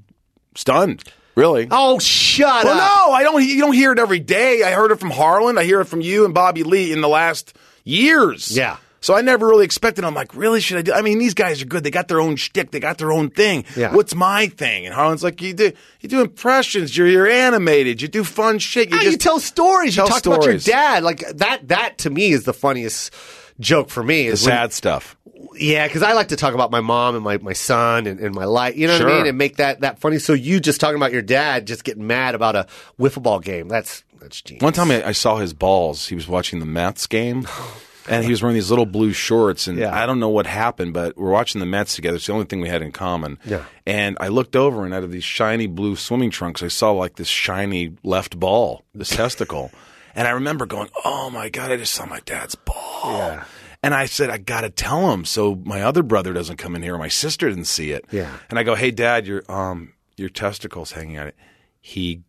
[SPEAKER 3] stunned. Really?
[SPEAKER 2] Oh, shut
[SPEAKER 3] Well,
[SPEAKER 2] up.
[SPEAKER 3] no, you don't hear it every day. I heard it from Harlan. I hear it from you and Bobby Lee in the last years.
[SPEAKER 2] Yeah.
[SPEAKER 3] So I never really expected. I'm like, really? Should I do? I mean, these guys are good. They got their own shtick. They got their own thing.
[SPEAKER 2] Yeah.
[SPEAKER 3] What's my thing? And Harlan's like, you do impressions. You're animated. You do fun shit.
[SPEAKER 2] You tell stories. You talk about your
[SPEAKER 3] stories.
[SPEAKER 2] dad. Like that to me is the funniest joke for me.
[SPEAKER 3] The
[SPEAKER 2] Is when-
[SPEAKER 3] sad stuff.
[SPEAKER 2] Yeah, because I like to talk about my mom and my son and my life. You know what I
[SPEAKER 3] Sure.
[SPEAKER 2] mean? And make that funny. So you just talking about your dad just getting mad about a wiffle ball game. That's genius.
[SPEAKER 3] One time I saw his balls. He was watching the Mets game. And he was wearing these little blue shorts, and
[SPEAKER 2] Yeah.
[SPEAKER 3] I don't know what happened, but we're watching the Mets together. It's the only thing we had in common.
[SPEAKER 2] Yeah.
[SPEAKER 3] And I looked over, and out of these shiny blue swimming trunks, I saw like this shiny left ball, this testicle. And I remember going, oh, my God, I just saw my dad's ball.
[SPEAKER 2] Yeah.
[SPEAKER 3] And I said, I got to tell him so my other brother doesn't come in here, or my sister didn't see it.
[SPEAKER 2] Yeah.
[SPEAKER 3] And I go, hey, Dad, your testicle's hanging out. He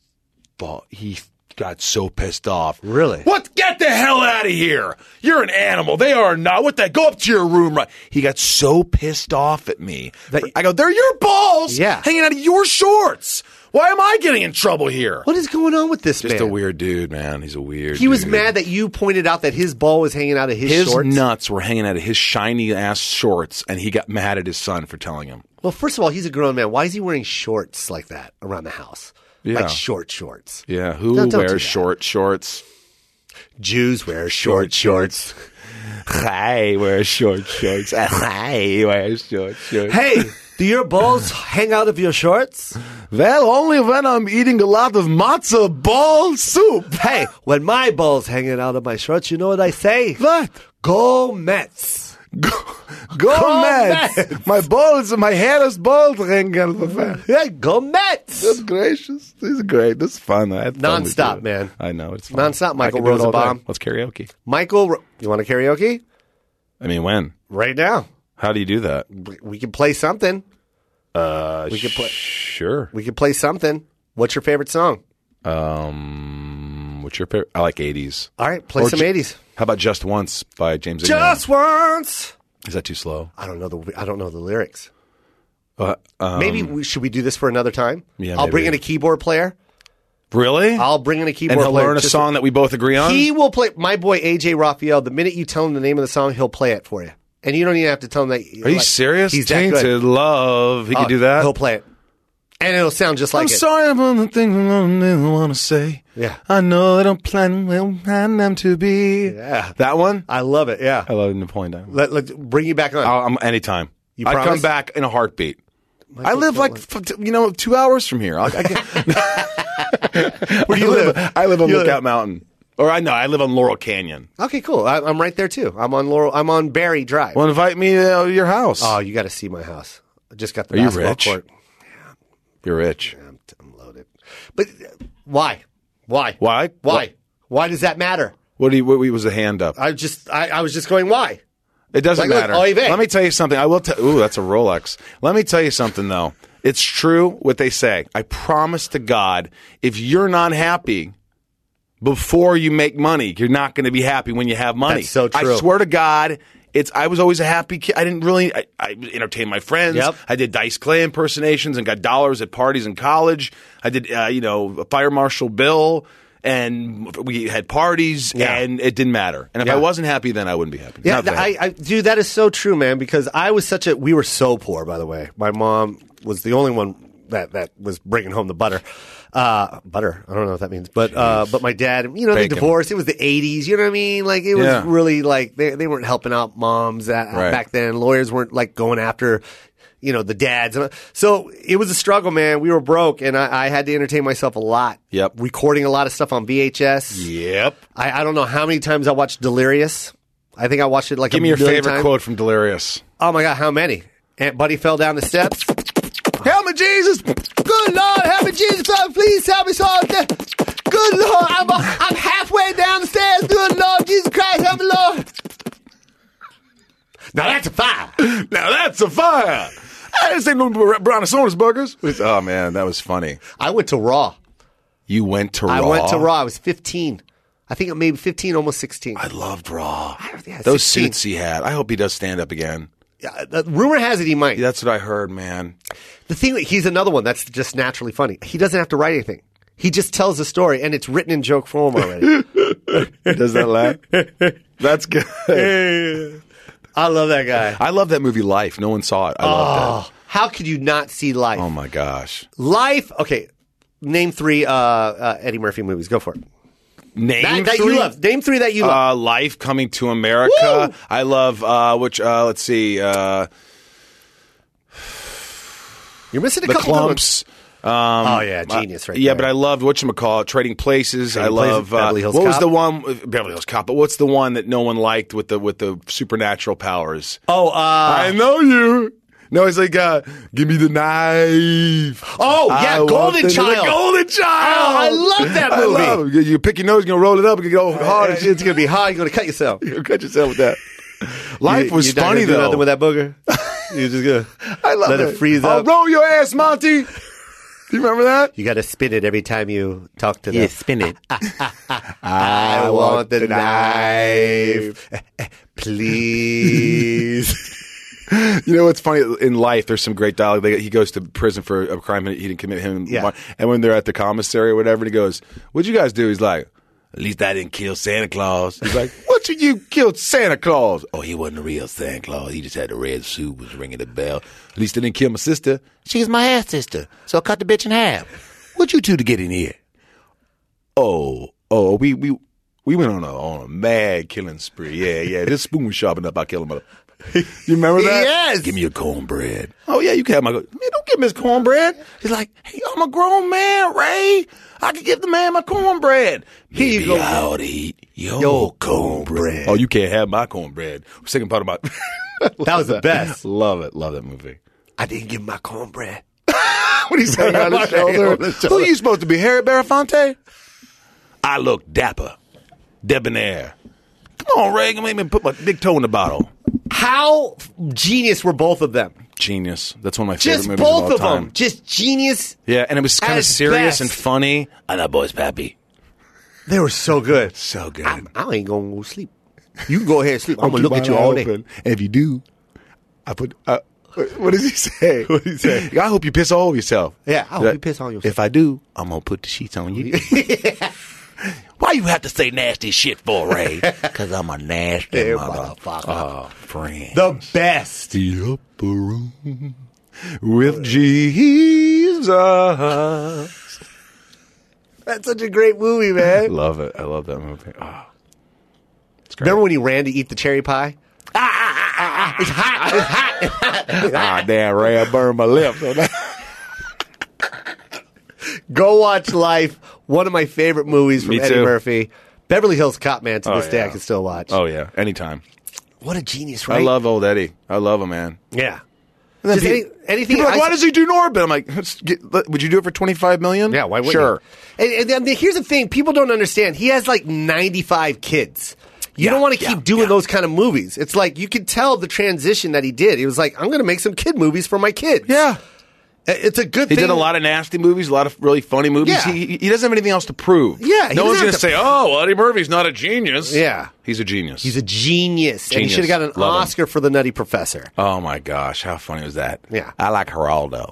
[SPEAKER 3] got so pissed off.
[SPEAKER 2] Really?
[SPEAKER 3] What? Get the hell out of here. You're an animal. They are not. What the? Go up to your room. Right. He got so pissed off at me. I go, they're your balls hanging out of your shorts. Why am I getting in trouble here?
[SPEAKER 2] What is going on with this
[SPEAKER 3] Just
[SPEAKER 2] man?
[SPEAKER 3] a weird dude, man. He's a weird
[SPEAKER 2] He was
[SPEAKER 3] dude.
[SPEAKER 2] mad that you pointed out that his ball was hanging out of his shorts.
[SPEAKER 3] nuts were hanging out of his shiny-ass shorts, and he got mad at his son for telling him.
[SPEAKER 2] Well, first of all, he's a grown man. Why is he wearing shorts like that around the house?
[SPEAKER 3] Yeah.
[SPEAKER 2] Like shorts.
[SPEAKER 3] Yeah, who
[SPEAKER 2] Don't do
[SPEAKER 3] wears
[SPEAKER 2] that.
[SPEAKER 3] short shorts?
[SPEAKER 2] Jews wear shorts.
[SPEAKER 3] I wear short shorts. I wear short shorts.
[SPEAKER 2] Hey, do your balls hang out of your shorts?
[SPEAKER 3] Well, only when I'm eating a lot of matzo ball soup.
[SPEAKER 2] Hey, when my balls hanging out of my shorts, you know what I say?
[SPEAKER 3] What?
[SPEAKER 2] Go Mets.
[SPEAKER 3] Go Mets. My hair is bald.
[SPEAKER 2] Hey, go Mets.
[SPEAKER 3] That's gracious. This is great. This is fun. I had fun with
[SPEAKER 2] Nonstop,
[SPEAKER 3] it.
[SPEAKER 2] man.
[SPEAKER 3] I know. It's fun.
[SPEAKER 2] Nonstop, Michael
[SPEAKER 3] I can do it all day.
[SPEAKER 2] Rosenbaum.
[SPEAKER 3] Let's karaoke.
[SPEAKER 2] Michael, you want to karaoke?
[SPEAKER 3] I mean, when?
[SPEAKER 2] Right now.
[SPEAKER 3] How do you do that?
[SPEAKER 2] We can play something.
[SPEAKER 3] We
[SPEAKER 2] could play-
[SPEAKER 3] Sure.
[SPEAKER 2] We can play something. What's your favorite song?
[SPEAKER 3] What's your favorite? I like 80s.
[SPEAKER 2] All right, play
[SPEAKER 3] Or
[SPEAKER 2] some
[SPEAKER 3] ju-
[SPEAKER 2] 80s.
[SPEAKER 3] How about Just Once by James Ingram?
[SPEAKER 2] Just once.
[SPEAKER 3] Is that too slow?
[SPEAKER 2] I don't know the lyrics. Should we do this for another time?
[SPEAKER 3] Yeah,
[SPEAKER 2] I'll bring
[SPEAKER 3] maybe.
[SPEAKER 2] in a keyboard player.
[SPEAKER 3] Really?
[SPEAKER 2] I'll bring in a keyboard
[SPEAKER 3] and he'll
[SPEAKER 2] player.
[SPEAKER 3] learn a
[SPEAKER 2] Just-
[SPEAKER 3] song that we both agree on?
[SPEAKER 2] He will play. My boy AJ Raphael. The minute you tell him the name of the song, he'll play it for you, and you don't even have to tell him that.
[SPEAKER 3] Are you serious?
[SPEAKER 2] He's that
[SPEAKER 3] Tainted
[SPEAKER 2] good.
[SPEAKER 3] Love. He can do that?
[SPEAKER 2] He'll play it, and it'll sound just like
[SPEAKER 3] I'm
[SPEAKER 2] it.
[SPEAKER 3] sorry about the things I didn't want to say.
[SPEAKER 2] Yeah.
[SPEAKER 3] I know I don't plan them to be.
[SPEAKER 2] Yeah.
[SPEAKER 3] That one?
[SPEAKER 2] I love it. Yeah.
[SPEAKER 3] I love Napoleon Dynamite.
[SPEAKER 2] Let's bring you back on.
[SPEAKER 3] Anytime.
[SPEAKER 2] You
[SPEAKER 3] I come
[SPEAKER 2] promise?
[SPEAKER 3] back in a heartbeat. I live 2 hours from here.
[SPEAKER 2] Where do you live?
[SPEAKER 3] I live on
[SPEAKER 2] You
[SPEAKER 3] Lookout Mountain. Or I live on Laurel Canyon.
[SPEAKER 2] Okay, cool. I'm right there too. I'm on Barry Drive.
[SPEAKER 3] Well, invite me to your house.
[SPEAKER 2] Oh, you got to see my house. I just got the
[SPEAKER 3] Are you
[SPEAKER 2] basketball
[SPEAKER 3] rich?
[SPEAKER 2] court.
[SPEAKER 3] You're rich.
[SPEAKER 2] I'm loaded. But why?
[SPEAKER 3] Why?
[SPEAKER 2] Why does that matter?
[SPEAKER 3] What was the hand up?
[SPEAKER 2] I was just going, why?
[SPEAKER 3] It doesn't
[SPEAKER 2] Like,
[SPEAKER 3] matter.
[SPEAKER 2] look, oy vey.
[SPEAKER 3] Let me tell you something. I will tell. Ooh, that's a Rolex. Let me tell you something though. It's true what they say. I promise to God, if you're not happy before you make money, you're not going to be happy when you have money.
[SPEAKER 2] That's so true.
[SPEAKER 3] I swear to God. I was always a happy kid. I didn't really. I entertained my friends.
[SPEAKER 2] Yep.
[SPEAKER 3] I did Dice Clay impersonations and got dollars at parties in college. I did, Fire Marshal Bill, and we had parties,
[SPEAKER 2] Yeah.
[SPEAKER 3] and it didn't matter. And if
[SPEAKER 2] Yeah.
[SPEAKER 3] I wasn't happy, then I wouldn't be happy.
[SPEAKER 2] Yeah,
[SPEAKER 3] Not that.
[SPEAKER 2] dude, that is so true, man. Because I was we were so poor. By the way, my mom was the only one that was bringing home the butter. Butter. I don't know what that means, but my dad, they
[SPEAKER 3] Bacon.
[SPEAKER 2] divorced. It was the 80s. You know what I mean? Like it was
[SPEAKER 3] Yeah.
[SPEAKER 2] really like they weren't helping out moms back then. Lawyers weren't like going after, the dads. So it was a struggle, man. We were broke, and I had to entertain myself a lot.
[SPEAKER 3] Yep.
[SPEAKER 2] Recording a lot of stuff on VHS.
[SPEAKER 3] Yep.
[SPEAKER 2] I don't know how many times I watched Delirious. I think I watched it like
[SPEAKER 3] Give
[SPEAKER 2] a
[SPEAKER 3] me your
[SPEAKER 2] million
[SPEAKER 3] favorite
[SPEAKER 2] times.
[SPEAKER 3] quote from Delirious.
[SPEAKER 2] Oh my God, how many? Aunt Buddy fell down the steps.
[SPEAKER 3] Help me, Jesus!
[SPEAKER 2] Good Lord, help me, Jesus, please help me. Good Lord, I'm halfway down the stairs. Good Lord, Jesus Christ, help me, Lord. Now that's a fire.
[SPEAKER 3] Now that's a fire! I didn't say no Brontosaurus burgers. Oh, man, that was funny.
[SPEAKER 2] I went to Raw.
[SPEAKER 3] You went to Raw?
[SPEAKER 2] I went to Raw. I was 15. I think maybe 15, almost 16.
[SPEAKER 3] I loved Raw.
[SPEAKER 2] Yeah,
[SPEAKER 3] Those
[SPEAKER 2] 16.
[SPEAKER 3] suits he had. I hope he does stand up again.
[SPEAKER 2] The rumor has it he might.
[SPEAKER 3] That's what I heard, man.
[SPEAKER 2] The thing, he's another one that's just naturally funny. He doesn't have to write anything. He just tells the story, and it's written in joke form already.
[SPEAKER 3] Does that laugh? That's good.
[SPEAKER 2] I love that guy.
[SPEAKER 3] I love that movie Life. No one saw it. I love that.
[SPEAKER 2] How could you not see Life?
[SPEAKER 3] Oh, my gosh.
[SPEAKER 2] Life, okay, name 3 Eddie Murphy movies. Go for it.
[SPEAKER 3] Name
[SPEAKER 2] that
[SPEAKER 3] 3?
[SPEAKER 2] you love. Name 3 that you love.
[SPEAKER 3] Life, Coming to America.
[SPEAKER 2] Woo!
[SPEAKER 3] I love, let's see.
[SPEAKER 2] You're missing a
[SPEAKER 3] The
[SPEAKER 2] couple
[SPEAKER 3] Clumps.
[SPEAKER 2] Oh, yeah, genius right
[SPEAKER 3] Yeah,
[SPEAKER 2] there.
[SPEAKER 3] but I loved whatchamacallit, Trading Places. I love
[SPEAKER 2] Beverly Hills
[SPEAKER 3] what was
[SPEAKER 2] Cop?
[SPEAKER 3] the one Beverly Hills Cop, but what's the one that no one liked with the supernatural powers?
[SPEAKER 2] Oh,
[SPEAKER 3] I know you. No, he's like, give me the knife.
[SPEAKER 2] Oh, yeah,
[SPEAKER 3] I
[SPEAKER 2] Golden
[SPEAKER 3] want
[SPEAKER 2] Child.
[SPEAKER 3] The Golden Child.
[SPEAKER 2] Oh, I love that movie.
[SPEAKER 3] I love it. You pick your nose, you're going to roll it up, and go hard.
[SPEAKER 2] It's going to be hard. You're going to cut yourself.
[SPEAKER 3] You'll cut yourself with that. Life was
[SPEAKER 2] you're not
[SPEAKER 3] funny,
[SPEAKER 2] gonna do
[SPEAKER 3] though.
[SPEAKER 2] nothing with that booger. You're just going to
[SPEAKER 3] I love
[SPEAKER 2] let it freeze up.
[SPEAKER 3] Roll your ass, Monty. Do you remember that?
[SPEAKER 2] You got to spin it every time you talk to them.
[SPEAKER 3] Yeah, spin it.
[SPEAKER 2] I want the knife. Please.
[SPEAKER 3] You know what's funny? In Life, there's some great dialogue. He goes to prison for a crime he didn't commit. And when they're at the commissary or whatever, and he goes, "What'd you guys do?" He's like, "At least I didn't kill Santa Claus." He's like, "What did you kill Santa Claus?" "Oh, he wasn't a real Santa Claus. He just had a red suit, was ringing the bell. At least I didn't kill my sister. She's my half sister, so I cut the bitch in half. What'd you do to get in here?" Oh, we went on a mad killing spree. Yeah. This spoon was sharp enough. I killed him. You remember that?
[SPEAKER 2] Yes.
[SPEAKER 3] Give me your cornbread. Oh, yeah, you can have my... Man, don't give me his cornbread. He's like, hey, I'm a grown man, Ray. I can give the man my cornbread.
[SPEAKER 2] Here you go.
[SPEAKER 3] I ought to eat your cornbread. Oh, you can't have my cornbread. Second part about...
[SPEAKER 2] That was the best.
[SPEAKER 3] Love it. Love that movie.
[SPEAKER 2] I didn't give him my cornbread.
[SPEAKER 3] What he's saying on his shoulder. Who are you supposed to be, Harry Belafonte? I look dapper, debonair. Come on, Ray. Make me put my big toe in the bottle.
[SPEAKER 2] How genius were both of them?
[SPEAKER 3] Genius. That's one of my favorite
[SPEAKER 2] Just
[SPEAKER 3] movies
[SPEAKER 2] both
[SPEAKER 3] of all
[SPEAKER 2] of
[SPEAKER 3] time.
[SPEAKER 2] them. Just genius.
[SPEAKER 3] Yeah, and it was kind of
[SPEAKER 2] As
[SPEAKER 3] serious
[SPEAKER 2] best.
[SPEAKER 3] and funny. And that boy's pappy.
[SPEAKER 2] They were so good.
[SPEAKER 3] So good.
[SPEAKER 2] I ain't going to go sleep. You can go ahead and sleep. I'm going to look at you all day.
[SPEAKER 3] And if you do, I put... what does he say? What does he say? I hope you piss all over yourself.
[SPEAKER 2] Yeah, I hope you piss on yourself.
[SPEAKER 3] If I do, I'm going to put the sheets on you. Why you have to say nasty shit for, Ray? Because I'm a nasty motherfucker. Oh, friend.
[SPEAKER 2] The best.
[SPEAKER 3] The upper room with Jesus.
[SPEAKER 2] That's such a great movie, man.
[SPEAKER 3] Love it. I love that movie. Oh, it's great.
[SPEAKER 2] Remember when he ran to eat the cherry pie? It's hot. It's hot. It's hot.
[SPEAKER 3] Ah, damn, Ray, I burned my lips on that.
[SPEAKER 2] Go watch Life. One of my favorite movies from
[SPEAKER 3] Me
[SPEAKER 2] Eddie
[SPEAKER 3] too.
[SPEAKER 2] Murphy. Beverly Hills Cop, man. To
[SPEAKER 3] Oh,
[SPEAKER 2] this day,
[SPEAKER 3] yeah.
[SPEAKER 2] I can still watch.
[SPEAKER 3] Oh, yeah. Anytime.
[SPEAKER 2] What a genius, right?
[SPEAKER 3] I love old Eddie. I love him, man.
[SPEAKER 2] Yeah.
[SPEAKER 3] And then
[SPEAKER 2] Just anything.
[SPEAKER 3] People are like, why does he do Norbit? I'm like, would you do it for $25 million?
[SPEAKER 2] Yeah, why wouldn't
[SPEAKER 3] Sure.
[SPEAKER 2] you? And then here's the thing: people don't understand. He has like 95 kids. You don't want to keep doing those kind of movies. It's like you could tell the transition that he did. He was like, I'm going to make some kid movies for my kids.
[SPEAKER 3] Yeah.
[SPEAKER 2] It's a good
[SPEAKER 3] He
[SPEAKER 2] thing.
[SPEAKER 3] did a lot of nasty movies, a lot of really funny movies.
[SPEAKER 2] Yeah.
[SPEAKER 3] He doesn't have anything else to prove.
[SPEAKER 2] Yeah, he
[SPEAKER 3] no one's
[SPEAKER 2] doesn't
[SPEAKER 3] going
[SPEAKER 2] have
[SPEAKER 3] to
[SPEAKER 2] to-
[SPEAKER 3] say, oh, well, Eddie Murphy's not a genius.
[SPEAKER 2] Yeah.
[SPEAKER 3] He's a genius.
[SPEAKER 2] He's a genius. And he
[SPEAKER 3] Genius.
[SPEAKER 2] should have got an
[SPEAKER 3] Love him.
[SPEAKER 2] Oscar for The Nutty Professor.
[SPEAKER 3] Oh, my gosh. How funny was that?
[SPEAKER 2] Yeah.
[SPEAKER 3] I like Geraldo.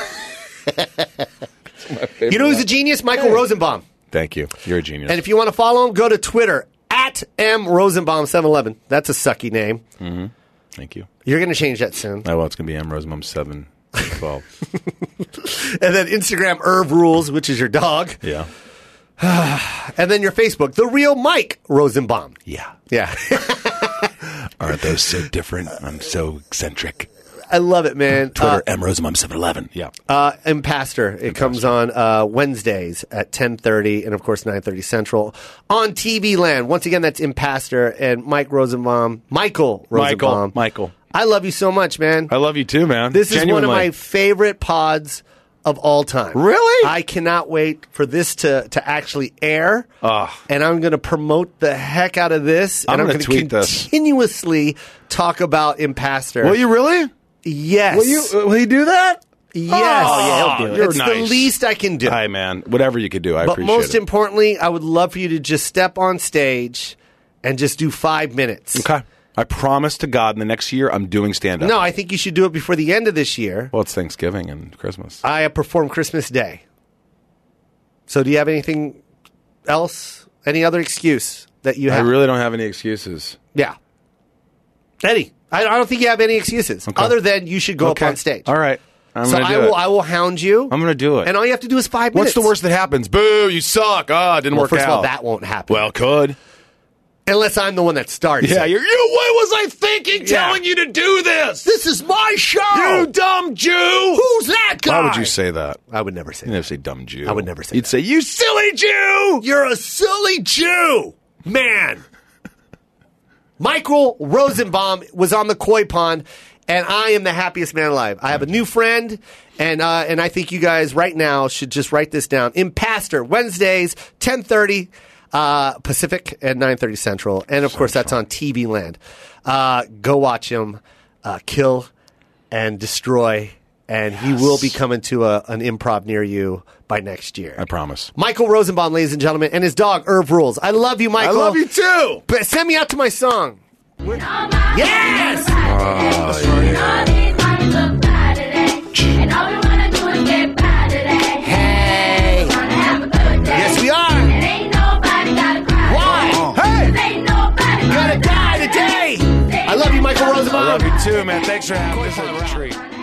[SPEAKER 2] You know who's a genius? Michael Rosenbaum.
[SPEAKER 3] Thank you. You're a genius.
[SPEAKER 2] And if you want to follow him, go to Twitter at MRosenbaum711. That's a sucky name.
[SPEAKER 3] Mm-hmm. Thank you.
[SPEAKER 2] You're going to change that soon.
[SPEAKER 3] Oh, well, it's going to be M. Rosenbaum 712.
[SPEAKER 2] And then Instagram, Irv Rules, which is your dog.
[SPEAKER 3] Yeah.
[SPEAKER 2] And then your Facebook, The Real Mike Rosenbaum.
[SPEAKER 3] Yeah.
[SPEAKER 2] Yeah.
[SPEAKER 3] Aren't those so different? I'm so eccentric.
[SPEAKER 2] I love it, man.
[SPEAKER 3] Twitter, M. Rosenbaum 711. Yeah.
[SPEAKER 2] Impastor. It comes on Wednesdays at 10:30 and, of course, 9:30 Central on TV Land. Once again, that's Impastor and Michael Rosenbaum.
[SPEAKER 3] Michael.
[SPEAKER 2] I love you so much, man.
[SPEAKER 3] I love you too, man.
[SPEAKER 2] This is one of
[SPEAKER 3] Genuinely.
[SPEAKER 2] my favorite pods of all time.
[SPEAKER 3] Really?
[SPEAKER 2] I cannot wait for this to actually air. And I'm going to promote the heck out of this.
[SPEAKER 3] I'm
[SPEAKER 2] And I'm
[SPEAKER 3] gonna
[SPEAKER 2] going to
[SPEAKER 3] tweet this.
[SPEAKER 2] continuously talk about Impastor.
[SPEAKER 3] Will you really?
[SPEAKER 2] Yes.
[SPEAKER 3] Will you do that?
[SPEAKER 2] Yes.
[SPEAKER 3] Oh, yeah, he'll do it. You're
[SPEAKER 2] It's the
[SPEAKER 3] nice.
[SPEAKER 2] least I can do.
[SPEAKER 3] Hi, man. Whatever you could do, I
[SPEAKER 2] But
[SPEAKER 3] appreciate
[SPEAKER 2] most
[SPEAKER 3] it.
[SPEAKER 2] importantly, I would love for you to just step on stage and just do 5 minutes.
[SPEAKER 3] Okay. I promise to God in the next year I'm doing stand-up.
[SPEAKER 2] No, I think you should do it before the end of this year.
[SPEAKER 3] Well, it's Thanksgiving and Christmas.
[SPEAKER 2] I perform Christmas Day. So do you have anything else? Any other excuse that you have?
[SPEAKER 3] I really don't have any excuses.
[SPEAKER 2] Yeah. Eddie, I don't think you have any excuses other than you should go up on stage.
[SPEAKER 3] All right. I'm going to do it.
[SPEAKER 2] I will hound you.
[SPEAKER 3] I'm going to do it.
[SPEAKER 2] And all you have to do is 5 minutes.
[SPEAKER 3] What's the worst that happens? Boo, you suck. Ah, it didn't work out.
[SPEAKER 2] First of all, that won't happen.
[SPEAKER 3] Well, could.
[SPEAKER 2] Unless I'm the one that starts.
[SPEAKER 3] Yeah,
[SPEAKER 2] it.
[SPEAKER 3] what was I thinking telling you to do this?
[SPEAKER 2] This is my show.
[SPEAKER 3] You dumb Jew.
[SPEAKER 2] Who's that guy?
[SPEAKER 3] Why would you say that?
[SPEAKER 2] I would never say
[SPEAKER 3] You'd
[SPEAKER 2] that.
[SPEAKER 3] never say dumb Jew.
[SPEAKER 2] I would never say
[SPEAKER 3] You'd
[SPEAKER 2] that.
[SPEAKER 3] say, you silly Jew.
[SPEAKER 2] You're a silly Jew, man. Michael Rosenbaum was on the koi pond, and I am the happiest man alive. I have a new friend, and I think you guys right now should just write this down. Impastor, Wednesdays, 10:30 Pacific and 9:30 Central. And, of course, that's on TV Land. Go watch him kill and destroy, and he will be coming to an improv near you by next year.
[SPEAKER 3] I promise.
[SPEAKER 2] Michael Rosenbaum, ladies and gentlemen, and his dog, Irv Rules. I love you, Michael.
[SPEAKER 3] I love you, too.
[SPEAKER 2] But send me out to my song. Yes! Hey! Yes, we are. Why? Hey! Gotta die today. I love you, Michael Rosenbaum.
[SPEAKER 3] I love you, too, man. Thanks for having us. It's a treat.